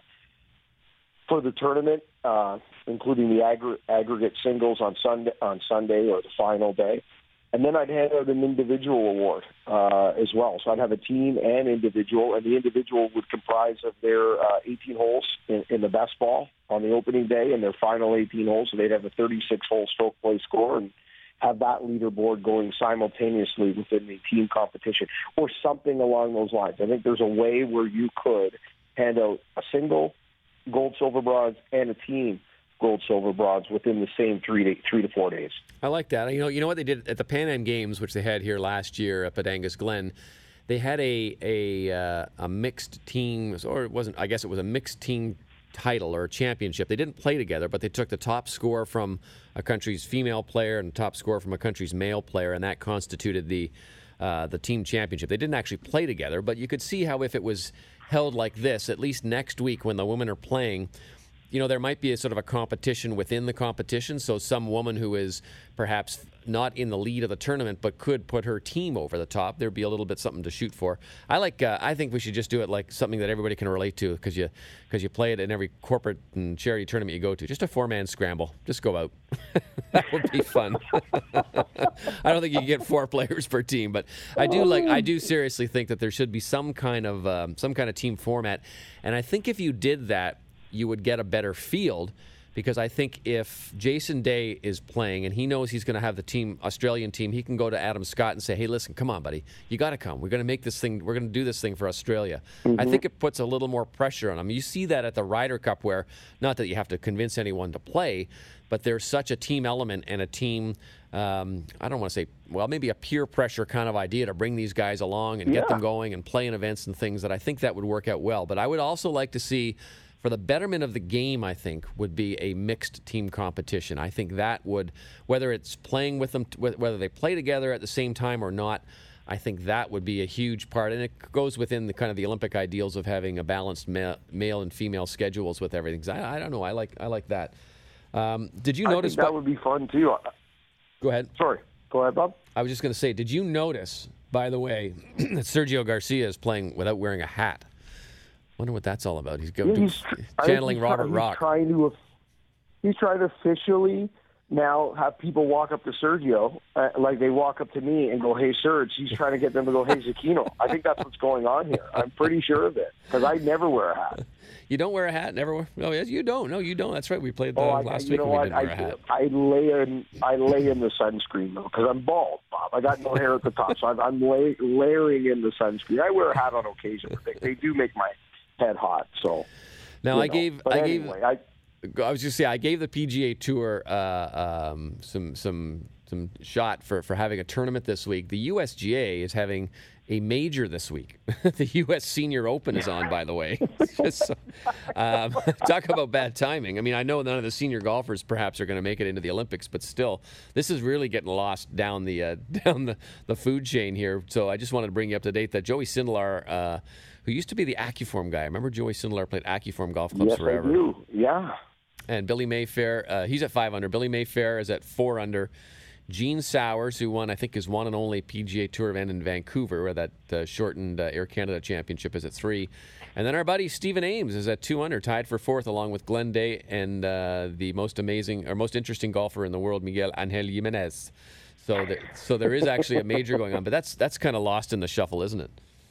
for the tournament, uh, including the aggr- aggregate singles on Sunday on Sunday or the final day. And then I'd hand out an individual award uh, as well. So I'd have a team and individual, and the individual would comprise of their uh, eighteen holes in, in the best ball on the opening day and their final eighteen holes. So they'd have a thirty-six hole stroke play score and have that leaderboard going simultaneously within the team competition or something along those lines. I think there's a way where you could hand out a single gold, silver, bronze and a team gold, silver, bronze within the same three to, three to four days. I like that. You know, you know what they did at the Pan Am Games, which they had here last year up at Angus Glen. They had a a uh, a mixed team, or it wasn't. I guess it was a mixed team title or a championship. They didn't play together, but they took the top score from a country's female player and the top score from a country's male player, and that constituted the uh, the team championship. They didn't actually play together, but you could see how if it was held like this, at least next week when the women are playing, you know, there might be a sort of a competition within the competition. So some woman who is perhaps not in the lead of the tournament, but could put her team over the top, there'd be a little bit something to shoot for. I like. Uh, I think we should just do it like something that everybody can relate to, because you because you play it in every corporate and charity tournament you go to. Just a four-man scramble. Just go out. That would be fun. I don't think you can get four players per team, but I do like. I do seriously think that there should be some kind of um, some kind of team format, and I think if you did that, you would get a better field. Because I think if Jason Day is playing and he knows he's going to have the team, Australian team, he can go to Adam Scott and say, hey, listen, come on, buddy. You got to come. We're going to make this thing, we're going to do this thing for Australia. Mm-hmm. I think it puts a little more pressure on him. You see that at the Ryder Cup where, not that you have to convince anyone to play, but there's such a team element and a team, um, I don't want to say, well, maybe a peer pressure kind of idea to bring these guys along and yeah. get them going and play in events and things that I think that would work out well. But I would also like to see, for the betterment of the game, I think, would be a mixed team competition. I think that would, whether it's playing with them, whether they play together at the same time or not, I think that would be a huge part. And it goes within the kind of the Olympic ideals of having a balanced male, male and female schedules with everything. I, I don't know. I like I like that. Um, did you I notice? Think that would be fun, too. Go ahead. Sorry. Go ahead, Bob. I was just going to say, did you notice, by the way, that Sergio Garcia is playing without wearing a hat? Wonder what that's all about. He's, go, yeah, he's channeling he's Robert trying, Rock. He's trying to, he's trying to officially now have people walk up to Sergio uh, like they walk up to me and go, "Hey, Serge." He's trying to get them to go, "Hey, Zucchino." I think that's what's going on here. I'm pretty sure of it because I never wear a hat. You don't wear a hat? Never wear? No, yes, you don't. No, you don't. That's right. We played the oh, last I, week and we what? didn't wear I, a hat. I lay in, I lay in the sunscreen though because I'm bald, Bob. I got no hair at the top, so I'm, I'm lay, layering in the sunscreen. I wear a hat on occasion, but they, they do make my head hot. So now I know. gave but I anyway, gave I, I was just say I gave the P G A Tour uh, um, some some some shot for, for having a tournament this week. The U S G A is having a major this week. The U S Senior Open is on, by the way. Just, um, talk about bad timing. I mean, I know none of the senior golfers perhaps are going to make it into the Olympics, but still, this is really getting lost down the uh, down the, the food chain here. So I just wanted to bring you up to date that Joey Sindelar, uh, who used to be the Accuform guy. Remember Joey Sindelar played Accuform golf clubs yes, forever. I do. Yeah. And Billy Mayfair, uh, he's at five under. Billy Mayfair is at four under. Gene Sowers, who won, I think, his one and only P G A Tour event in Vancouver, where that uh, shortened uh, Air Canada Championship, is at three. And then our buddy Stephen Ames is at two under, tied for fourth, along with Glenn Day and uh, the most amazing or most interesting golfer in the world, Miguel Angel Jimenez. So, the, so there is actually a major going on, but that's that's kind of lost in the shuffle, isn't it?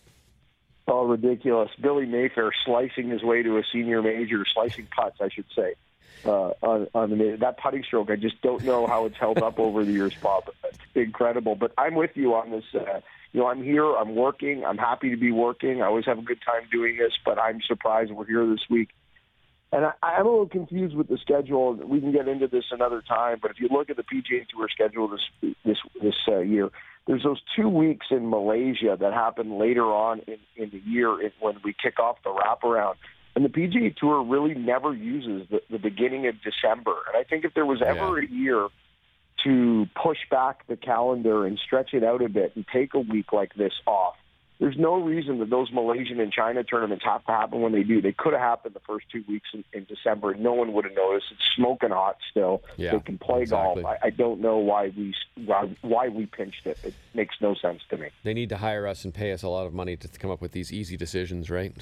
Oh, ridiculous! Billy Mayfair slicing his way to a senior major, slicing putts, I should say. Uh, on, on the that putting stroke, I just don't know how it's held up over the years, Bob. It's incredible. But I'm with you on this. Uh, you know, I'm here. I'm working. I'm happy to be working. I always have a good time doing this, but I'm surprised we're here this week. And I, I'm a little confused with the schedule. We can get into this another time. But if you look at the P G A Tour schedule this this this uh, year, there's those two weeks in Malaysia that happen later on in, in the year in, when we kick off the wraparound. And the P G A Tour really never uses the, the beginning of December. And I think if there was ever yeah. a year to push back the calendar and stretch it out a bit and take a week like this off, there's no reason that those Malaysian and China tournaments have to happen when they do. They could have happened the first two weeks in, in December, and no one would have noticed. It's smoking hot still. Yeah, they can play exactly. golf. I, I don't know why we why, why we pinched it. It makes no sense to me. They need to hire us and pay us a lot of money to come up with these easy decisions, right?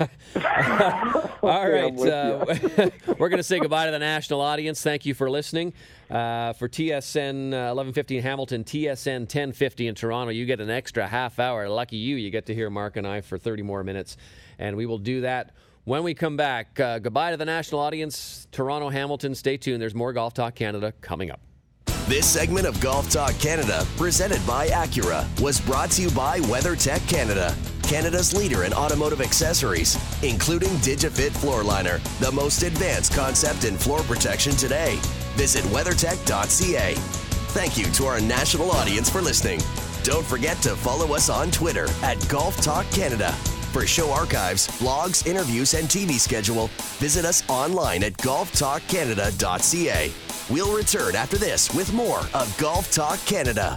All right. Uh, we're going to say goodbye to the national audience. Thank you for listening. Uh, for T S N uh, eleven fifty in Hamilton, T S N ten fifty in Toronto, you get an extra half hour. Lucky you. You get to hear Mark and I for thirty more minutes. And we will do that when we come back. Uh, goodbye to the national audience. Toronto, Hamilton, stay tuned. There's more Golf Talk Canada coming up. This segment of Golf Talk Canada, presented by Acura, was brought to you by WeatherTech Canada, Canada's leader in automotive accessories, including DigiFit Floor Liner, the most advanced concept in floor protection today. Visit weathertech dot c a. Thank you to our national audience for listening. Don't forget to follow us on Twitter at Golf Talk Canada. For show archives, blogs, interviews, and T V schedule, visit us online at golf talk canada dot c a. We'll return after this with more of Golf Talk Canada.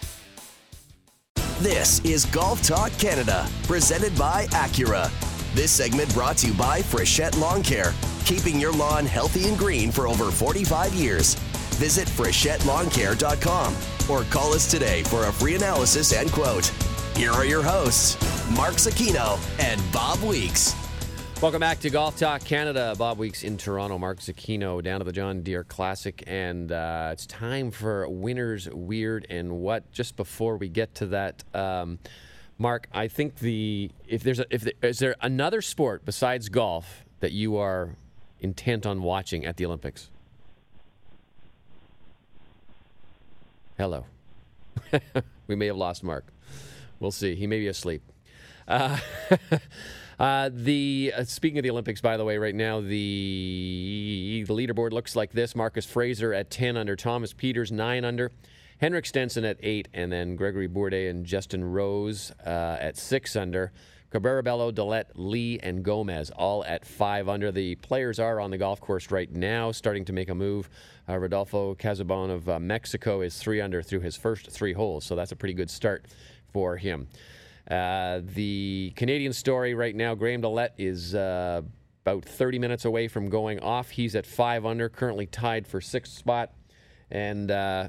This is Golf Talk Canada, presented by Acura. This segment brought to you by Frechette Lawn Care, keeping your lawn healthy and green for over forty-five years. Visit frechette lawn care dot com. or call us today for a free analysis and quote. Here are your hosts, Mark Zecchino and Bob Weeks. Welcome back to Golf Talk Canada. Bob Weeks in Toronto, Mark Zecchino down to the John Deere Classic, and uh, it's time for Winners, Weird, and What. Just before we get to that, um, Mark, I think the if there's a, if there, is there another sport besides golf that you are intent on watching at the Olympics? Hello. We may have lost Mark. We'll see. He may be asleep. Uh, uh, the uh, speaking of the Olympics, by the way, right now the, the leaderboard looks like this: Marcus Fraser at ten under, Thomas Pieters nine under, Henrik Stenson at eight, and then Gregory Bourdet and Justin Rose uh, at six under. Cabrera Bello, Dillette, Lee, and Gomez all at five under. The players are on the golf course right now, starting to make a move. Uh, Rodolfo Casabon of uh, Mexico is three under through his first three holes, so that's a pretty good start for him. Uh, the Canadian story right now, Graham Dillette is uh, about thirty minutes away from going off. He's at five under, currently tied for sixth spot. And uh,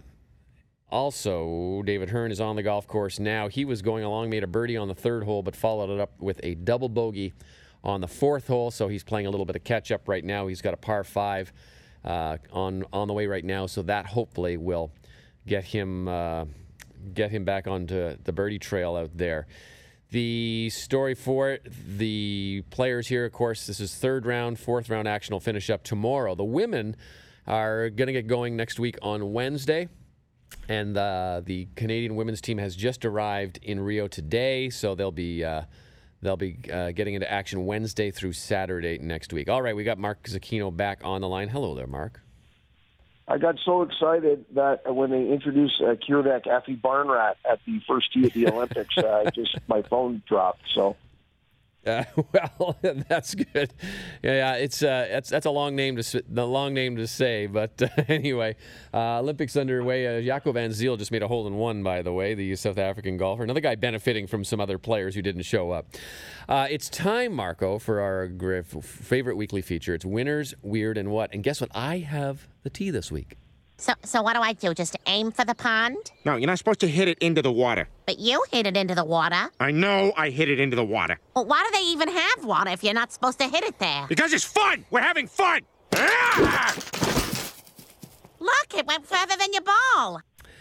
also, David Hearn is on the golf course now. He was going along, made a birdie on the third hole, but followed it up with a double bogey on the fourth hole, so he's playing a little bit of catch-up right now. He's got a par five uh, on on the way right now, so that hopefully will get him uh, get him back onto the birdie trail out there. The story for it, the players here, of course, this is third round, fourth round action will finish up tomorrow. The women are going to get going next week on Wednesday. And uh, the Canadian women's team has just arrived in Rio today, so they'll be uh, they'll be uh, getting into action Wednesday through Saturday next week. All right, we got Mark Zecchino back on the line. Hello there, Mark. I got so excited that when they introduced uh, Kiradech Effie Barnrat at the first tee of the Olympics, uh, just my phone dropped. So. Uh, well, that's good. Yeah, it's uh, that's that's a long name to the long name to say, but uh, anyway, uh, Olympics underway. Uh, Jaco van Zyl just made a hole in one, by the way, the South African golfer. Another guy benefiting from some other players who didn't show up. Uh, it's time, Marco, for our favorite weekly feature. It's Winners, Weird, and What. And guess what? I have the tee this week. So so what do I do? Just aim for the pond? No, you're not supposed to hit it into the water. But you hit it into the water. I know I hit it into the water. Well, why do they even have water if you're not supposed to hit it there? Because it's fun! We're having fun! Ah! Look, it went further than your ball.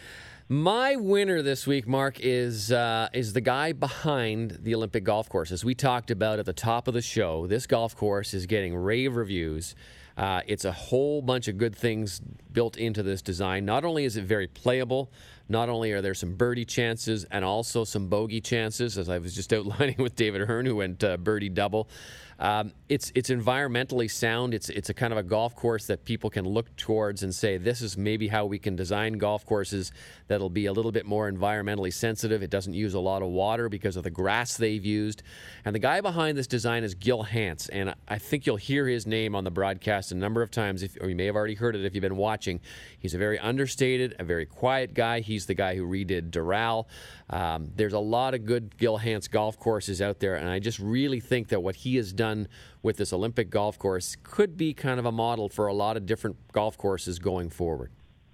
My winner this week, Mark, is uh, is the guy behind the Olympic golf course. As we talked about at the top of the show, this golf course is getting rave reviews. Uh, it's a whole bunch of good things built into this design. Not only is it very playable, not only are there some birdie chances and also some bogey chances, as I was just outlining with David Hearn, who went uh, birdie double. Um, it's it's environmentally sound. It's it's a kind of a golf course that people can look towards and say, this is maybe how we can design golf courses that'll be a little bit more environmentally sensitive. It doesn't use a lot of water because of the grass they've used. And the guy behind this design is Gil Hance, and I think you'll hear his name on the broadcast a number of times, if, or you may have already heard it if you've been watching. He's a very understated, a very quiet guy. He's the guy who redid Doral. Um, there's a lot of good Gil Hance golf courses out there, and I just really think that what he has done with this Olympic golf course could be kind of a model for a lot of different golf courses going forward.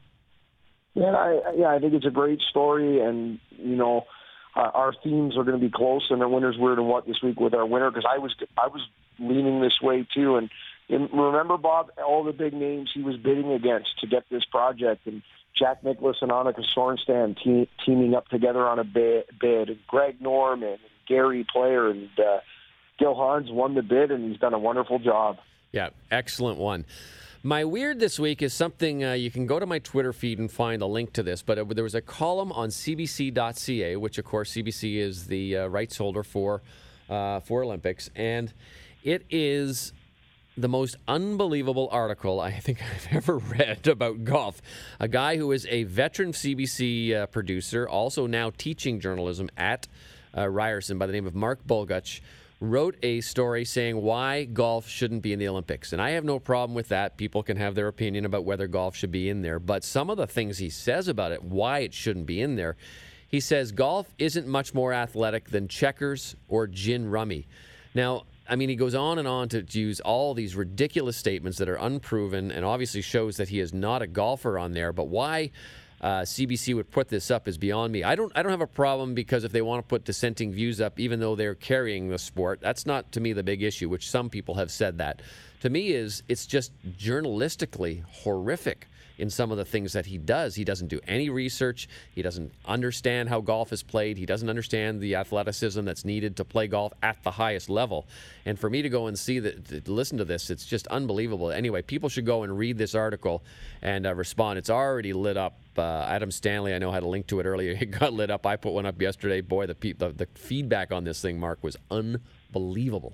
Yeah, I, yeah, I think it's a great story, and you know, uh, our themes are going to be close, and our winners, weird, and what this week with our winner, because I was I was leaning this way too, and, and remember, Bob, all the big names he was bidding against to get this project, and Jack Nicklaus and Annika Sorenstam te- teaming up together on a bid, bid and Greg Norman and Gary Player, and uh, Gil Hance won the bid, and he's done a wonderful job. Yeah, excellent one. My weird this week is something, uh, you can go to my Twitter feed and find a link to this, but it, there was a column on C B C dot C A, which of course C B C is the uh, rights holder for, uh, for Olympics, and it is the most unbelievable article I think I've ever read about golf. A guy who is a veteran C B C uh, producer, also now teaching journalism at uh, Ryerson, by the name of Mark Bulgutch, wrote a story saying why golf shouldn't be in the Olympics. And I have no problem with that. People can have their opinion about whether golf should be in there. But some of the things he says about it, why it shouldn't be in there, he says golf isn't much more athletic than checkers or gin rummy. Now, I mean, he goes on and on to use all these ridiculous statements that are unproven and obviously shows that he is not a golfer on there. But why uh, C B C would put this up is beyond me. I don't I don't have a problem because if they want to put dissenting views up, even though they're carrying the sport, that's not to me the big issue, which some people have said that. To me is it's just journalistically horrific in some of the things that he does. He doesn't do any research. He doesn't understand how golf is played. He doesn't understand the athleticism that's needed to play golf at the highest level. And for me to go and see that, to listen to this, it's just unbelievable. Anyway, people should go and read this article and uh, respond. It's already lit up. Uh, Adam Stanley, I know, had a link to it earlier. It got lit up. I put one up yesterday. Boy, the, pe- the, the feedback on this thing, Mark, was unbelievable.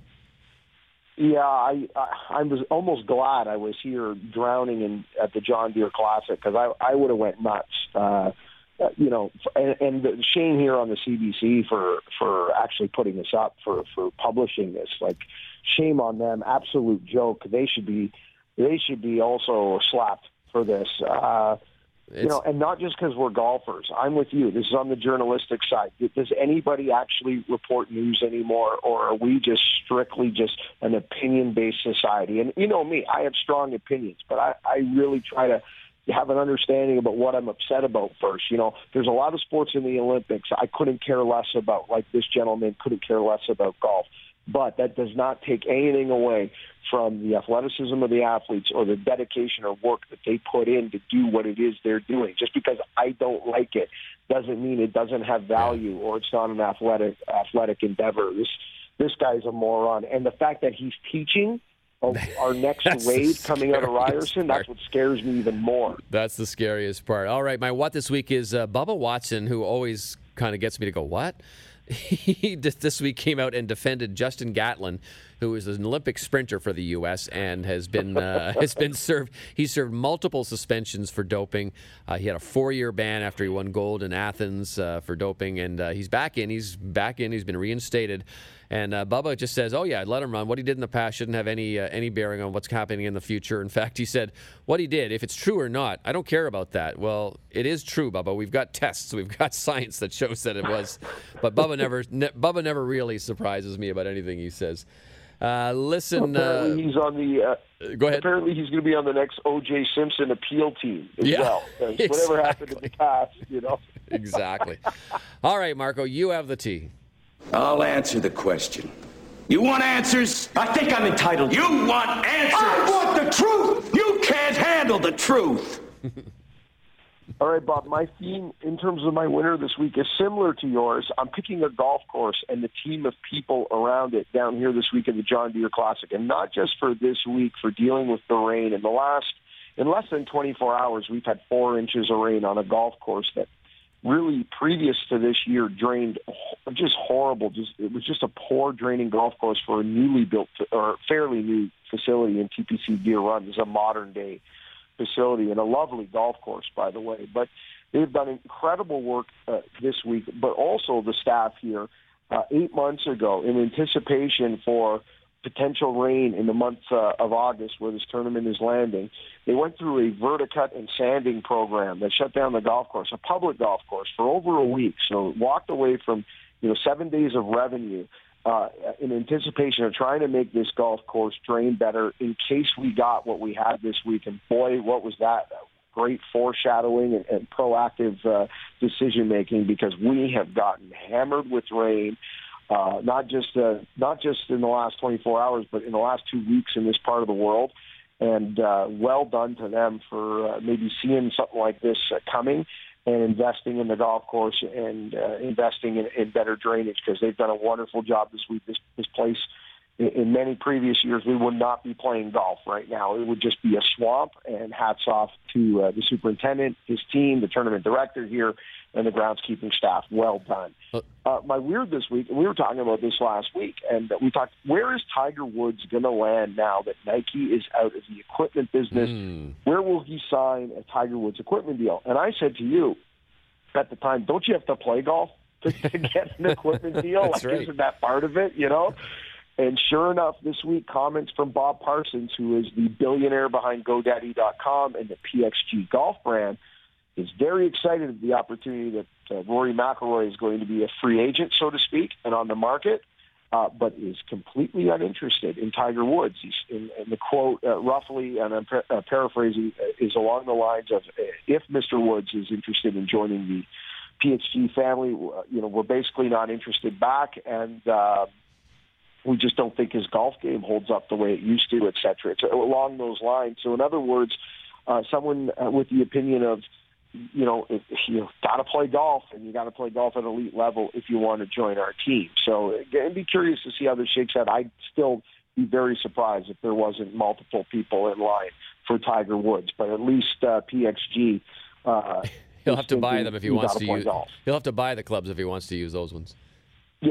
Yeah, I, I I was almost glad I was here drowning in at the John Deere Classic because I I would have went nuts. Uh, you know, and, and shame here on the C B C for for actually putting this up, for for publishing this. Like, shame on them. Absolute joke. They should be they should be also slapped for this. Uh, It's, you know, and not just because we're golfers. I'm with you. This is on the journalistic side. Does anybody actually report news anymore, or are we just strictly just an opinion-based society? And you know me, I have strong opinions, but I, I really try to have an understanding about what I'm upset about first. You know, there's a lot of sports in the Olympics I couldn't care less about, like this gentleman couldn't care less about golf. But that does not take anything away from the athleticism of the athletes or the dedication or work that they put in to do what it is they're doing. Just because I don't like it doesn't mean it doesn't have value or it's not an athletic athletic endeavor. This this guy's a moron. And the fact that he's teaching our next wave coming out of Ryerson, that's what scares me even more. That's the scariest part. All right, my what this week is uh, Bubba Watson, who always kind of gets me to go, what? He just this week came out and defended Justin Gatlin, who is an Olympic sprinter for the U S and has been uh, has been served. He served multiple suspensions for doping. Uh, he had a four-year ban after he won gold in Athens uh, for doping, and uh, he's back in. He's back in. He's been reinstated. And uh, Bubba just says, "Oh yeah, let him run. What he did in the past shouldn't have any uh, any bearing on what's happening in the future." In fact, he said, "What he did, if it's true or not, I don't care about that." Well, it is true, Bubba. We've got tests, we've got science that shows that it was. But Bubba never, ne- Bubba never really surprises me about anything he says. Uh, listen, apparently uh, he's on the. Uh, go ahead. Apparently, he's going to be on the next O J Simpson appeal team as yeah, well. Exactly. Whatever happened in the past, you know. Exactly. All right, Marco, you have the tee. I'll answer the question. You want answers? I think I'm entitled. You want answers? I want the truth. You can't handle the truth. All right, Bob, my theme in terms of my winner this week is similar to yours. I'm picking a golf course and the team of people around it down here this week at the John Deere Classic. And not just for this week, for dealing with the rain. In the last, in less than twenty-four hours, we've had four inches of rain on a golf course that really previous to this year drained just horrible. Just it was just a poor draining golf course for a newly built or fairly new facility in T P C Deer Run. It's a modern day facility and a lovely golf course, by the way. But they've done incredible work uh, this week, but also the staff here uh, eight months ago in anticipation for potential rain in the month uh, of August where this tournament is landing. They went through a verticut and sanding program that shut down the golf course, a public golf course, for over a week. So walked away from, you know, seven days of revenue uh, in anticipation of trying to make this golf course drain better in case we got what we had this week. And boy, what was that? Great foreshadowing and, and proactive uh, decision-making, because we have gotten hammered with rain. Uh, not just uh, not just in the last twenty-four hours, but in the last two weeks in this part of the world. And uh, well done to them for uh, maybe seeing something like this uh, coming and investing in the golf course and uh, investing in, in better drainage, because they've done a wonderful job this week. This, this place, in, in many previous years, we would not be playing golf right now. It would just be a swamp, and hats off to uh, the superintendent, his team, the tournament director here, and the groundskeeping staff. Well done. Uh, my weird this week, and we were talking about this last week, and we talked, where is Tiger Woods going to land now that Nike is out of the equipment business? Mm. Where will he sign a Tiger Woods equipment deal? And I said to you at the time, don't you have to play golf to, to get an equipment deal? That's like, right. Isn't that part of it, you know? And sure enough, this week, comments from Bob Parsons, who is the billionaire behind GoDaddy dot com and the P X G golf brand, is very excited at the opportunity that uh, Rory McIlroy is going to be a free agent, so to speak, and on the market. uh, but is completely uninterested in Tiger Woods. He's in, in the quote, uh, roughly, and I'm par- uh, paraphrasing, uh, is along the lines of, uh, if Mister Woods is interested in joining the P X G family, uh, you know, we're basically not interested back, and uh, we just don't think his golf game holds up the way it used to, et cetera. It's along those lines. So in other words, uh, someone uh, with the opinion of, you know, if, you got to play golf, and you got to play golf at elite level if you want to join our team. So again, be curious to see how this shakes out. I'd still be very surprised if there wasn't multiple people in line for Tiger Woods, but at least uh, P X G. Uh, he'll have to buy them if he wants to use. Golf. He'll have to buy the clubs if he wants to use those ones. Yeah.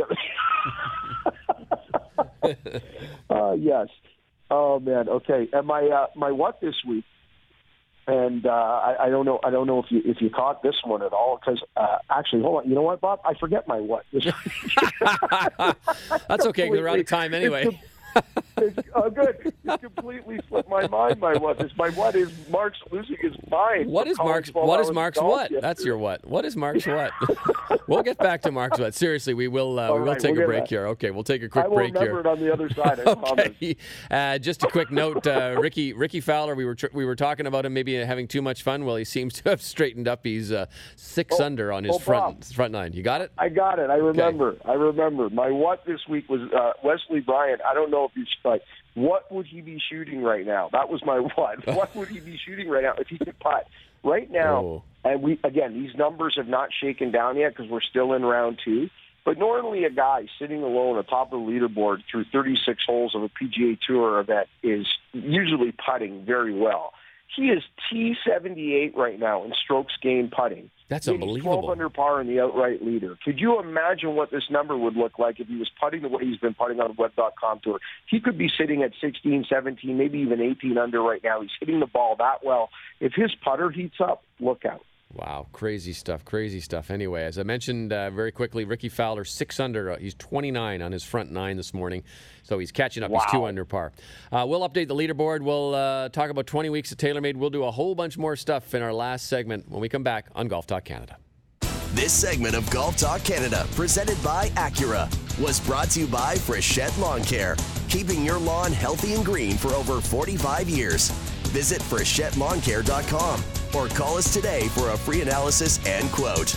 uh, yes. Oh man. Okay. And my uh, my what this week, and uh, I, I don't know. I don't know if you if you caught this one at all. Because uh, actually, hold on. You know what, Bob? I forget my what this week. That's okay. We're out of time anyway. It's, oh, good. It completely slipped my mind. My what is my what is Mark's losing his mind. What is Mark's? What is Mark's what? Yesterday. That's your what? What is Mark's what? We'll get back to Mark's what. Seriously, we will. Uh, we will right, take we'll a break that. here. Okay, we'll take a quick I will break remember here. it on the other side. I okay. Uh, just a quick note: uh, Ricky Ricky Fowler. We were tr- we were talking about him maybe having too much fun. Well, he seems to have straightened up. He's uh, six oh, under on his oh, front Bob. front nine. You got it? I got it. I remember. Okay. I remember. My what this week was uh, Wesley Bryant. I don't know if he's like. What would he be shooting right now? That was my what. What would he be shooting right now if he could putt? Right now, oh. and we again, these numbers have not shaken down yet because we're still in round two. But normally a guy sitting alone atop the leaderboard through thirty-six holes of a P G A Tour event is usually putting very well. He is T seventy-eight right now in strokes gained putting. That's He's unbelievable. twelve under par in the outright leader. Could you imagine what this number would look like if he was putting the way he's been putting on Web dot com Tour? He could be sitting at sixteen, seventeen, maybe even eighteen under right now. He's hitting the ball that well. If his putter heats up, look out. Wow, crazy stuff, crazy stuff. Anyway, as I mentioned uh, very quickly, Ricky Fowler, six under. Uh, he's twenty-nine on his front nine this morning, so he's catching up. Wow. He's two under par. Uh, we'll update the leaderboard. We'll uh, talk about twenty weeks of TaylorMade. We'll do a whole bunch more stuff in our last segment when we come back on Golf Talk Canada. This segment of Golf Talk Canada, presented by Acura, was brought to you by Frechette Lawn Care, keeping your lawn healthy and green for over forty-five years. Visit frechette lawn care dot com or call us today for a free analysis and quote.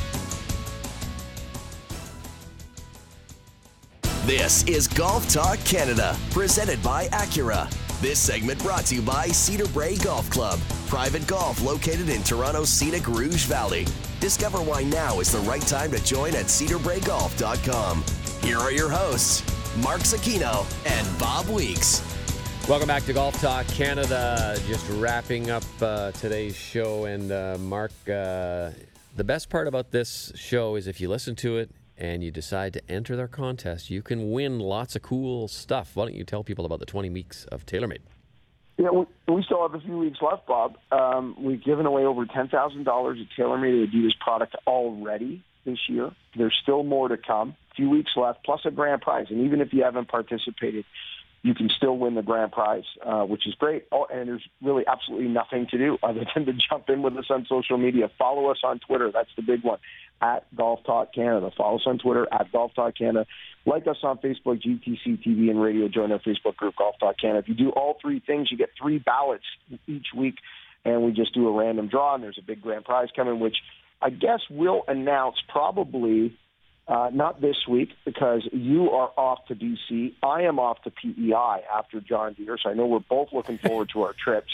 This is Golf Talk Canada, presented by Acura. This segment brought to you by Cedar Brae Golf Club, private golf located in Toronto's scenic Rouge Valley. Discover why now is the right time to join at cedar brae golf dot com. Here are your hosts, Mark Zecchino and Bob Weeks. Welcome back to Golf Talk Canada. Just wrapping up uh, today's show. And uh, Mark, uh, the best part about this show is if you listen to it and you decide to enter their contest, you can win lots of cool stuff. Why don't you tell people about the twenty weeks of TaylorMade? Yeah, we, we still have a few weeks left, Bob. Um, we've given away over ten thousand dollars of TaylorMade Adidas product already this year. There's still more to come. A few weeks left, plus a grand prize. And even if you haven't participated, you can still win the grand prize, uh, which is great. Oh, and there's really absolutely nothing to do other than to jump in with us on social media. Follow us on Twitter. That's the big one, at Golf Talk Canada. Follow us on Twitter, at Golf Talk Canada. Like us on Facebook, G T C T V and radio. Join our Facebook group, Golf Talk Canada. If you do all three things, you get three ballots each week, and we just do a random draw, and there's a big grand prize coming, which I guess we'll announce probably Uh, not this week because you are off to D C. I am off to P E I after John Deere, so I know we're both looking forward to our trips.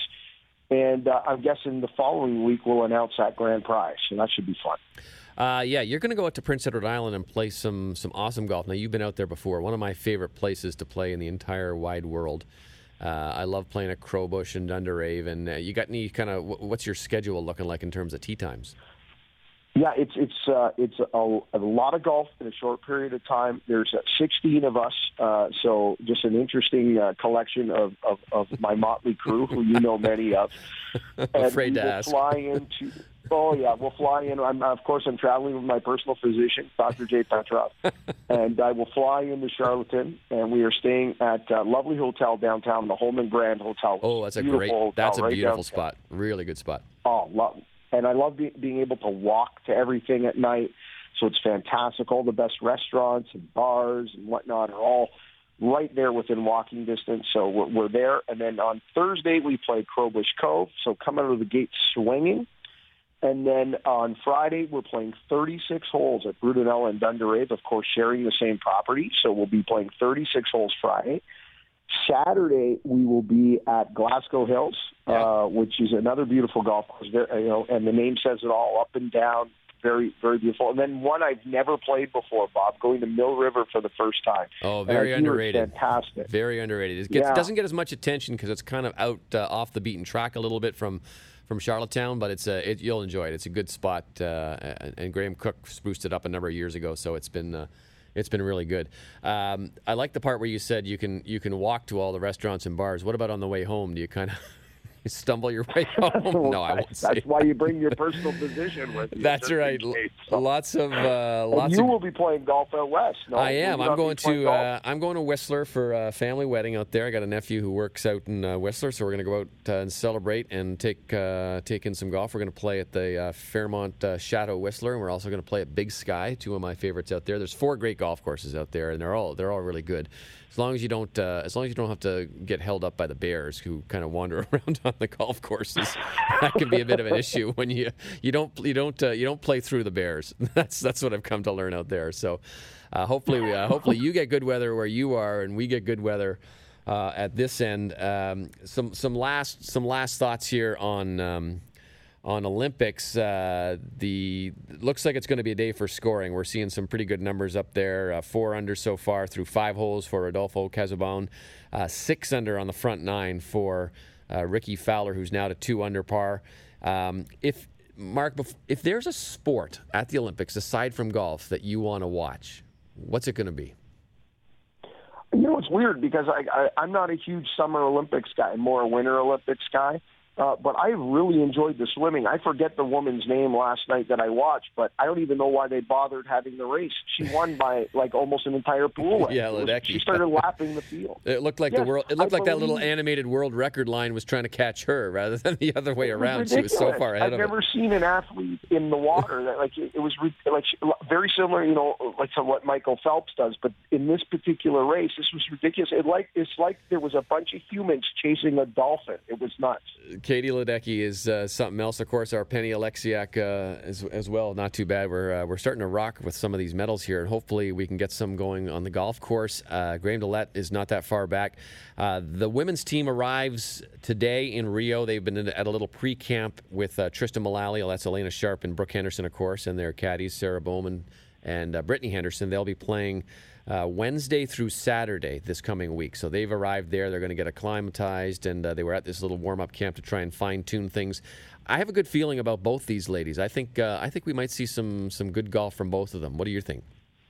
And uh, I'm guessing the following week we'll announce that grand prize, so that should be fun. Uh, yeah, you're going to go out to Prince Edward Island and play some some awesome golf. Now, you've been out there before. One of my favorite places to play in the entire wide world. Uh, I love playing at Crowbush and Dunderave. Uh, you got any kind of, what's your schedule looking like in terms of tee times? Yeah, it's it's uh, it's a, a lot of golf in a short period of time. There's uh, sixteen of us, uh, so just an interesting uh, collection of, of, of my motley crew, who you know many of. I'm and afraid we to will ask. Fly into. Oh yeah, we'll fly in. I'm, of course, I'm traveling with my personal physician, Doctor Jay Petrov, and I will fly into Charlottetown, and we are staying at a lovely hotel downtown, the Holman Grand Hotel. Oh, that's a Beautiful great, hotel that's a right beautiful downtown. spot. Really good spot. Oh, love. And I love be, being able to walk to everything at night. So it's fantastic. All the best restaurants and bars and whatnot are all right there within walking distance. So we're, we're there. And then on Thursday, we play Crowbush Cove. So come out of the gate swinging. And then on Friday, we're playing thirty-six holes at Brudenell and Dunderave, of course, sharing the same property. So we'll be playing thirty-six holes Friday. Saturday, we will be at Glasgow Hills, yeah. uh, which is another beautiful golf course. There, you know, and the name says it all, up and down, very, very beautiful. And then one I've never played before, Bob, going to Mill River for the first time. Oh, very underrated. Fantastic. Very underrated. It gets, yeah. doesn't get as much attention because it's kind of out uh, off the beaten track a little bit from from Charlottetown, but it's a, it, you'll enjoy it. It's a good spot, uh, and, and Graham Cook spruced it up a number of years ago, so it's been uh, it's been really good. Um, I like the part where you said you can you can walk to all the restaurants and bars. What about on the way home? Do you kind of stumble your way home? No, I won't say. That's why you bring your personal physician with you. That's right. Case, so. Lots of uh, lots. And you of... will be playing golf out west. No? I am. I'm going to uh, I'm going to Whistler for a family wedding out there. I got a nephew who works out in uh, Whistler, so we're going to go out uh, and celebrate and take uh, take in some golf. We're going to play at the uh, Fairmont uh, Chateau Whistler, and we're also going to play at Big Sky, two of my favorites out there. There's four great golf courses out there, and they're all they're all really good. As long as you don't, uh, as long as you don't have to get held up by the bears who kind of wander around on the golf courses, that can be a bit of an issue when you you don't you don't uh, you don't play through the bears. That's that's what I've come to learn out there. So, uh, hopefully, we, uh, hopefully you get good weather where you are, and we get good weather uh, at this end. Um, some some last some last thoughts here on. Um, On Olympics, uh, the looks like it's going to be a day for scoring. We're seeing some pretty good numbers up there. Uh, four under so far through five holes for Rodolfo Casabon. Uh, six under on the front nine for uh, Ricky Fowler, who's now to two under par. Um, if Mark, if there's a sport at the Olympics aside from golf that you want to watch, what's it going to be? You know, it's weird because I, I, I'm not a huge Summer Olympics guy. I'm more a Winter Olympics guy. Uh, but I really enjoyed the swimming. I forget the woman's name last night that I watched, but I don't even know why they bothered having the race. She won by like almost an entire pool. Yeah, Ledecky. She started lapping the field. It looked like yes, the world. It looked I like believe, that little animated world record line was trying to catch her rather than the other way around. She was so far ahead I've of never it. seen an athlete in the water that like it, it was re- like very similar, you know, like to what Michael Phelps does. But in this particular race, this was ridiculous. It like it's like there was a bunch of humans chasing a dolphin. It was nuts. Katie Ledecky is uh, something else. Of course, our Penny Alexiak uh, as, as well. Not too bad. We're uh, we're starting to rock with some of these medals here, and hopefully we can get some going on the golf course. Uh, Graham Dillette is not that far back. Uh, the women's team arrives today in Rio. They've been at a little pre-camp with uh, Tristan Mullally. That's Elena Sharp and Brooke Henderson, of course, and their caddies, Sarah Bowman and uh, Brittany Henderson. They'll be playing Uh, Wednesday through Saturday this coming week. So they've arrived there. They're going to get acclimatized, and uh, they were at this little warm-up camp to try and fine-tune things. I have a good feeling about both these ladies. I think uh, I think we might see some some good golf from both of them. What do you think?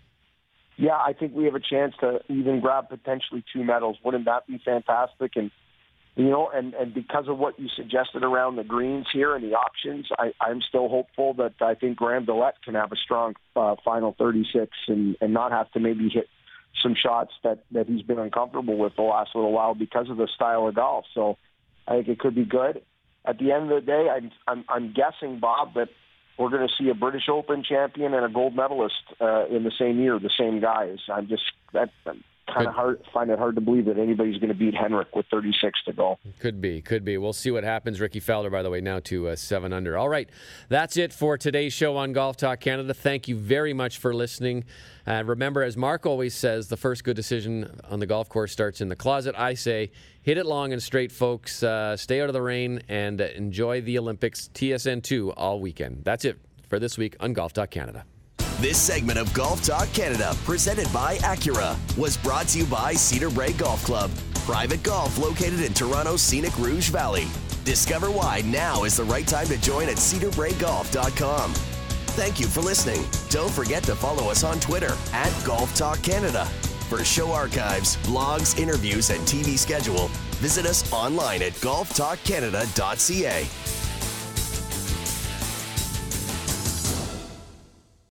Yeah, I think we have a chance to even grab potentially two medals. Wouldn't that be fantastic? And you know, and, and because of what you suggested around the greens here and the options, I, I'm still hopeful that I think Graham Dillette can have a strong uh, final thirty-six and, and not have to maybe hit some shots that, that he's been uncomfortable with the last little while because of the style of golf. So I think it could be good. At the end of the day, I'm, I'm, I'm guessing, Bob, that we're going to see a British Open champion and a gold medalist uh, in the same year, the same guys. I'm just that. Kind of hard, find it hard to believe that anybody's going to beat Henrik with thirty-six to go. Could be, could be. We'll see what happens. Ricky Fowler, by the way, now to uh, seven under. All right, that's it for today's show on Golf Talk Canada. Thank you very much for listening. And uh, remember, as Mark always says, the first good decision on the golf course starts in the closet. I say, hit it long and straight, folks. Uh, stay out of the rain and uh, enjoy the Olympics. T S N two all weekend. That's it for this week on Golf Talk Canada. This segment of Golf Talk Canada, presented by Acura, was brought to you by Cedar Brae Golf Club. Private golf located in Toronto's scenic Rouge Valley. Discover why now is the right time to join at cedar bray golf dot com. Thank you for listening. Don't forget to follow us on Twitter at Golf Talk Canada. For show archives, blogs, interviews, and T V schedule, visit us online at golf talk canada dot c a.